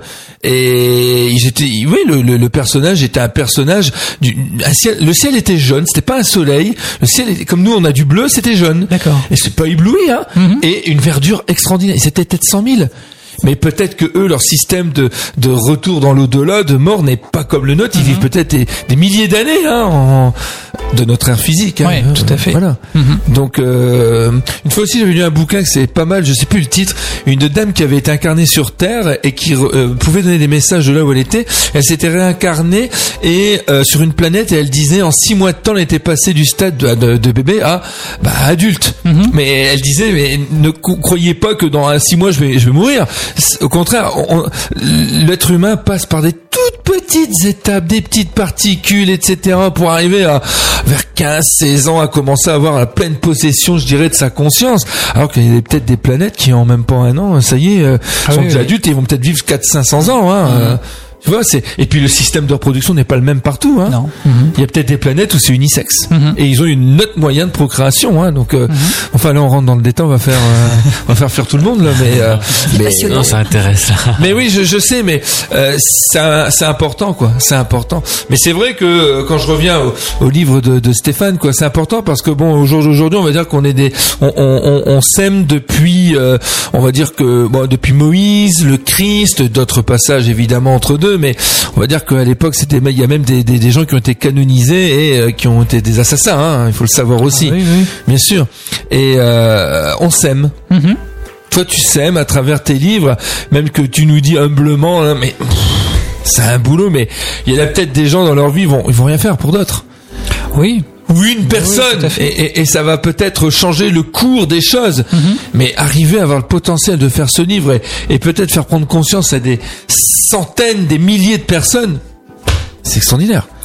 Et j'étais, oui, le, le, le personnage était un personnage du, un ciel, le ciel était jaune, c'était pas un soleil. Le ciel était, comme nous, on a du bleu, c'était jaune. D'accord. Et c'est pas ébloui, hein. Mm-hmm. Et une verdure extraordinaire. Et c'était peut-être cent mille. Mais peut-être que eux, leur système de, de retour dans l'au-delà, de mort, n'est pas comme le nôtre. Ils mm-hmm. vivent peut-être des, des milliers d'années, hein, en, de notre ère physique. Hein. Oui, tout à fait. Voilà. Mm-hmm. Donc, euh, une fois aussi, j'avais lu un bouquin que c'est pas mal, je sais plus le titre, une dame qui avait été incarnée sur Terre et qui euh, pouvait donner des messages de là où elle était. Elle s'était réincarnée et euh, sur une planète et elle disait en six mois de temps, elle était passée du stade de, de, de bébé à bah, adulte. Mm-hmm. Mais elle disait, mais ne croyez pas que dans un six mois je vais je vais mourir. Au contraire, on, l'être humain passe par des toutes petites étapes, des petites particules, et cetera, pour arriver à vers quinze, seize ans à commencer à avoir la pleine possession, je dirais, de sa conscience. Alors qu'il y a peut-être des planètes qui en même pas un an, ça y est, euh, ah sont oui, déjà oui. adultes et ils vont peut-être vivre quatre cents, cinq cents ans. Hein, mmh. euh, tu vois, c'est et puis le système de reproduction n'est pas le même partout. Hein. Non. Mm-hmm. Il y a peut-être des planètes où c'est unisexe mm-hmm. et ils ont une autre moyen de procréation. Hein. Donc, euh, mm-hmm. enfin là, on rentre dans le détail, on va faire, euh, on va faire faire tout le monde là, mais, euh, mais non, ça intéresse. Mais oui, je, je sais, mais euh, c'est, c'est important, quoi. C'est important. Mais c'est vrai que quand je reviens au, au livre de, de Stéphane, quoi, c'est important parce que bon, aujourd'hui, on va dire qu'on est des, on, on, on, on sème depuis, euh, on va dire que bon, depuis Moïse, le Christ, d'autres passages évidemment entre deux. Mais on va dire qu'à l'époque, c'était, il y a même des, des, des gens qui ont été canonisés et euh, qui ont été des assassins. Hein, il faut le savoir aussi, ah, oui, oui. bien sûr. Et euh, on s'aime. Mm-hmm. Toi, tu s'aimes à travers tes livres, même que tu nous dis humblement, hein, mais pff, c'est un boulot. Mais il y en a peut-être des gens dans leur vie, ils vont, ils vont rien faire pour d'autres. Oui. Ou une personne, oui, et, et, et ça va peut-être changer le cours des choses. Mm-hmm. Mais arriver à avoir le potentiel de faire ce livre et, et peut-être faire prendre conscience à des centaines, des milliers de personnes, c'est extraordinaire.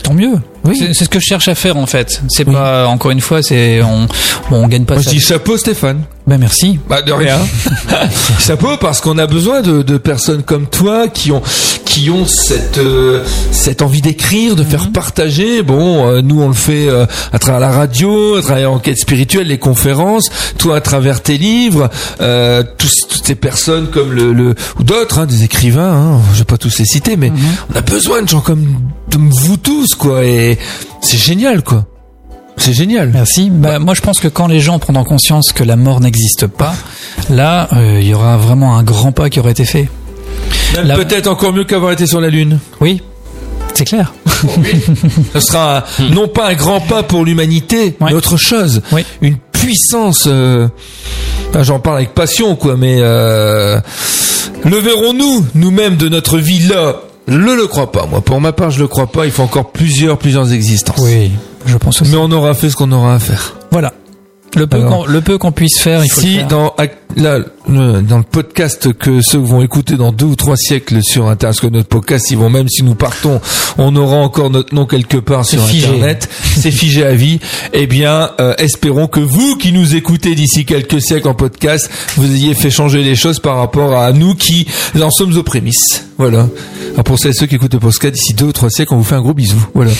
Tant mieux. Oui. C'est, c'est ce que je cherche à faire en fait. C'est oui. pas encore une fois, c'est on bon, on gagne pas. Moi ça. je dis chapeau Stéphane. Ben merci. Bah de rien. Chapeau parce qu'on a besoin de, de personnes comme toi qui ont qui ont cette euh, cette envie d'écrire, de mm-hmm. faire partager. Bon, euh, nous on le fait euh, à travers la radio, à travers l'enquête spirituelle, les conférences. Toi à travers tes livres, euh, tous, toutes ces personnes comme le, le ou d'autres, hein, des écrivains. Hein, je vais pas tous les citer, mais mm-hmm. on a besoin de gens comme de vous tous quoi. Et c'est génial quoi. C'est génial. Merci. Bah, moi, je pense que quand les gens prendront conscience que la mort n'existe pas, là, il euh, y aura vraiment un grand pas qui aurait été fait. La... Peut-être encore mieux qu'avoir été sur la Lune. Oui, c'est clair. Oui. Ce sera un, non pas un grand pas pour l'humanité, ouais. mais autre chose. Oui. Une puissance. Euh... Enfin, j'en parle avec passion, quoi. Mais euh... le verrons-nous nous-mêmes de notre vie là? Je le crois pas. Moi, pour ma part, je le crois pas. Il faut encore plusieurs, plusieurs existences. Oui. Je pense aussi. Mais on aura fait ce qu'on aura à faire. Voilà. Le peu, Alors, qu'on, le peu qu'on puisse faire, il faut si le faire. dans là, dans le podcast que ceux vont écouter dans deux ou trois siècles sur Internet, parce que notre podcast, ils vont même si nous partons, on aura encore notre nom quelque part sur figé. Internet. C'est figé à vie. Eh bien, euh, espérons que vous qui nous écoutez d'ici quelques siècles en podcast, vous ayez fait changer les choses par rapport à nous qui en sommes aux prémices. Voilà. Alors pour celles ceux qui écoutent le podcast d'ici deux ou trois siècles, on vous fait un gros bisou. Voilà.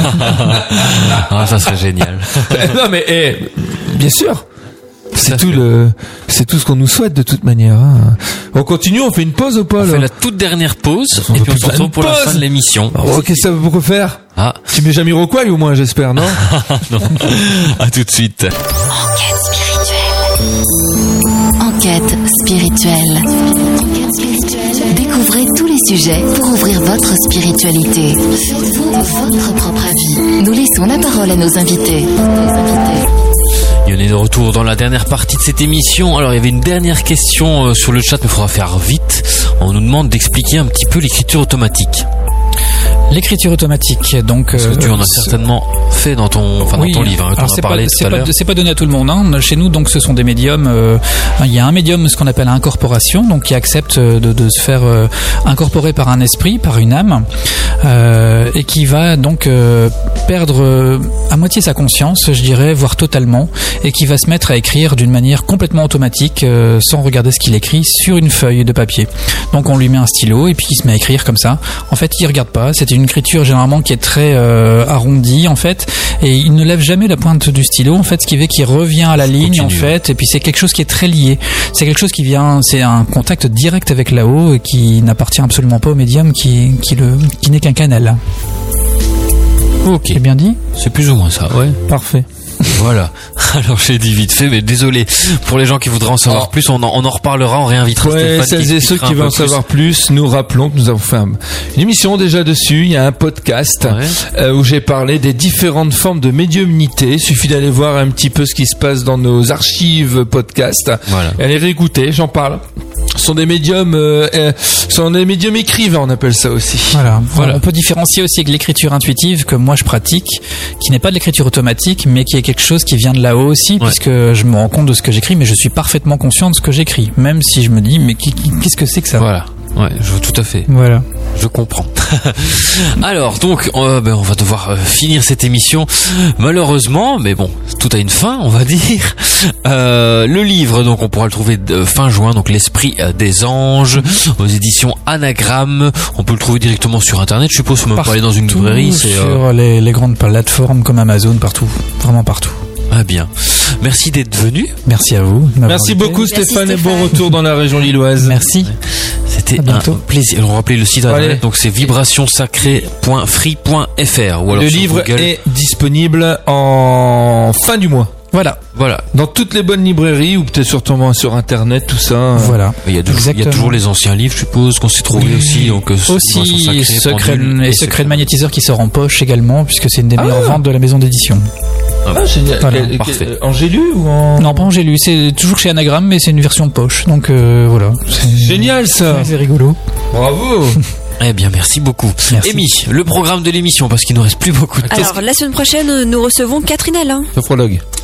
Ah, ça serait génial. Non mais eh, bien sûr. C'est tout le, c'est tout ce qu'on nous souhaite de toute manière. Hein. On continue, on fait une pause ou pas? On là fait la toute dernière pause on et puis on se retrouve pour pause. la fin de l'émission. Alors, qu'est-ce que ça veut faire? Ah, tu mets Jamiroquai au moins, j'espère, non? Non. À tout de suite. Enquête spirituelle. Enquête spirituelle. Enquête spirituelle. Découvrez tous les sujets pour ouvrir votre spiritualité. Faites-vous votre propre avis. Nous laissons la parole à nos invités. Nos invités. Et on est de retour dans la dernière partie de cette émission. Alors il y avait une dernière question sur le chat, mais il faudra faire vite. On nous demande d'expliquer un petit peu l'écriture automatique. L'écriture automatique, donc parce que tu en as euh, certainement fait dans ton, enfin oui, dans ton livre. Hein, alors on c'est, a parlé pas, tout c'est, à pas, l'heure. c'est pas donné à tout le monde. Hein. Chez nous, donc, ce sont des médiums. Euh, il y a un médium, ce qu'on appelle incorporation, donc qui accepte de, de se faire euh, incorporer par un esprit, par une âme, euh, et qui va donc euh, perdre euh, à moitié sa conscience, je dirais, voire totalement, et qui va se mettre à écrire d'une manière complètement automatique, euh, sans regarder ce qu'il écrit, sur une feuille de papier. Donc on lui met un stylo et puis il se met à écrire comme ça. En fait, il regarde pas. C'est une écriture généralement qui est très euh, arrondi en fait, et il ne lève jamais la pointe du stylo en fait, ce qui fait qu'il revient à la ligne en fait, et puis c'est quelque chose qui est très lié, c'est quelque chose qui vient, c'est un contact direct avec là-haut et qui n'appartient absolument pas au médium, qui, qui, le, qui n'est qu'un canal. Ok, c'est bien dit, c'est plus ou moins ça, ouais. Parfait. Voilà. Alors j'ai dit vite fait, mais désolé pour les gens qui voudraient en savoir oh. plus. On en, on en reparlera, on réinvitera ouais, Stéphane. Celles et ceux qui veulent en savoir plus, nous rappelons que nous avons fait un, une émission déjà dessus. Il y a un podcast ouais. euh, où j'ai parlé des différentes formes de médiumnité. Il suffit d'aller voir un petit peu ce qui se passe dans nos archives podcast. Voilà. Et allez réécouter, j'en parle. Ce sont des médiums, euh, euh, sont des médiums écrivains, on appelle ça aussi. Voilà. voilà. On peut différencier aussi avec l'écriture intuitive que moi je pratique, qui n'est pas de l'écriture automatique, mais qui est quelque chose qui vient de là-haut aussi, ouais. puisque je me rends compte de ce que j'écris, mais je suis parfaitement conscient de ce que j'écris, même si je me dis, mais qu'est-ce que c'est que ça? Voilà. Ouais, je vois tout à fait. Voilà. Je comprends. Alors, donc, euh, ben, on va devoir euh, finir cette émission, malheureusement, mais bon, tout a une fin, on va dire. Euh, le livre, donc, on pourra le trouver de, fin juin, donc l'Esprit des Anges, mm-hmm. aux éditions Anagramme. On peut le trouver directement sur Internet, je suppose, même pas aller dans une librairie. C'est, sur euh... les, les grandes plateformes comme Amazon, partout, vraiment partout. Ah bien. Merci d'être venu. Merci à vous. Merci beaucoup Stéphane, Merci Stéphane et bon retour dans la région lilloise. Merci. C'était un plaisir. Alors on rappelait le site internet, donc c'est vibration sacrée point free point f r ou alors le livre Google. Est disponible en fin du mois. Voilà. Voilà. Dans toutes les bonnes librairies ou peut-être surtout sur Internet, tout ça. Voilà. Il y a, toujours, il y a toujours les anciens livres, je suppose, qu'on s'est trouvé aussi. Donc, aussi, sacrée, secret, pendule, et Secret de magnétiseur qui sort en poche également, puisque c'est une des meilleures ah. ventes de la maison d'édition. Ah, génial. Voilà. Quel, parfait. En Gélu ou en... Non, pas en Gélu. C'est toujours chez Anagramme, mais c'est une version poche. Donc euh, voilà. C'est génial ça. C'est rigolo. Bravo. Eh bien, merci beaucoup. Merci. Amy, le programme de l'émission, parce qu'il nous reste plus beaucoup de temps. Alors, la semaine prochaine, nous recevons Catherine Alain. Le prologue.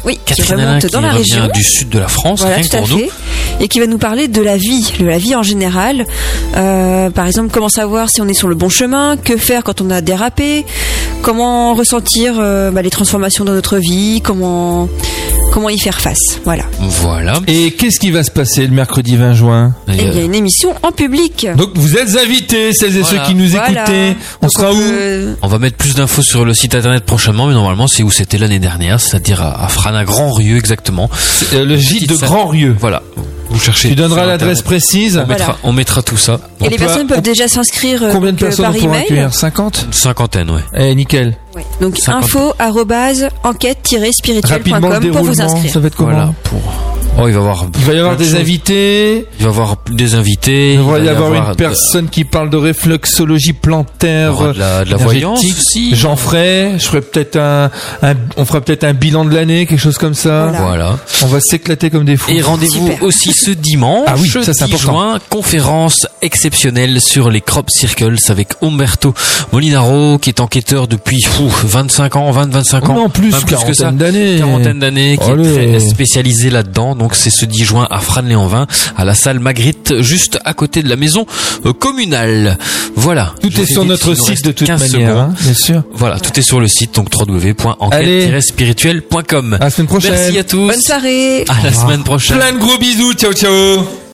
Oui, Catherine qui Alain remonte qui dans la revient région. du sud de la France, Voilà, rien tout à que pour nous. fait. Et qui va nous parler de la vie, de la vie en général. Euh, par exemple, comment savoir si on est sur le bon chemin, que faire quand on a dérapé, comment ressentir euh, bah, les transformations dans notre vie, comment comment y faire face. Voilà. Voilà. Et qu'est-ce qui va se passer le mercredi vingt juin? Et il y a une émission en public. Donc vous êtes invités, celles et Voilà. ceux qui nous Voilà. écoutez. On Donc, sera où peut- On va mettre plus d'infos sur le site internet prochainement, mais normalement c'est où c'était l'année dernière, c'est-à-dire à, à Frana Grand-Rieu exactement. Euh, Le gîte de Petite salle. Grand-Rieu. Voilà. Vous cherchez. Tu donneras sur l'adresse Internet. précise. On mettra, Voilà. on mettra tout ça. Et On les peut- personnes peuvent on- déjà s'inscrire euh, Combien de donc, euh, personnes par on pourra email. accueillir? cinquante? Une cinquantaine, ouais. Eh, nickel. Ouais. Donc cinquante. info arobase enquête-spirituelle point Rapidement le com pour vous déroulement, inscrire. ça va être comment? Voilà. Pour. Oh, il va y avoir. Il va y avoir plein de des choses. invités. Il va y avoir des invités. Il va y avoir avoir une personne qui parle de réflexologie Il y plantaire, aura de la, de la voyance énergétique. aussi. J'en ferai. Je ferai peut-être un, un- on fera peut-être un bilan de l'année, quelque chose comme ça. Voilà. Voilà. On va s'éclater comme des fous. Et rendez-vous Super. aussi ce dimanche, Ah oui, ça, c'est dix important. juin, conférence exceptionnelle sur les crop circles avec Umberto Molinaro, qui est enquêteur depuis fou, vingt-cinq ans, vingt, vingt-cinq ans. Non, plus, Même plus que ça. quarantaine d'années. Quarantaine d'années, qui Allez. est très spécialisé là-dedans. Donc c'est ce dix juin à Frane-les-en-Vin, à la salle Magritte, juste à côté de la maison euh, communale. Voilà. Tout Je est vous sur ai dit notre qu'il nous site reste de toute quinze manière, secondes. hein, bien sûr. Voilà, tout est sur le site, donc w w w point enquête spirituelle point com. À la semaine prochaine. Merci à tous. Bonne soirée. À la semaine prochaine. Plein de gros bisous. Ciao, ciao.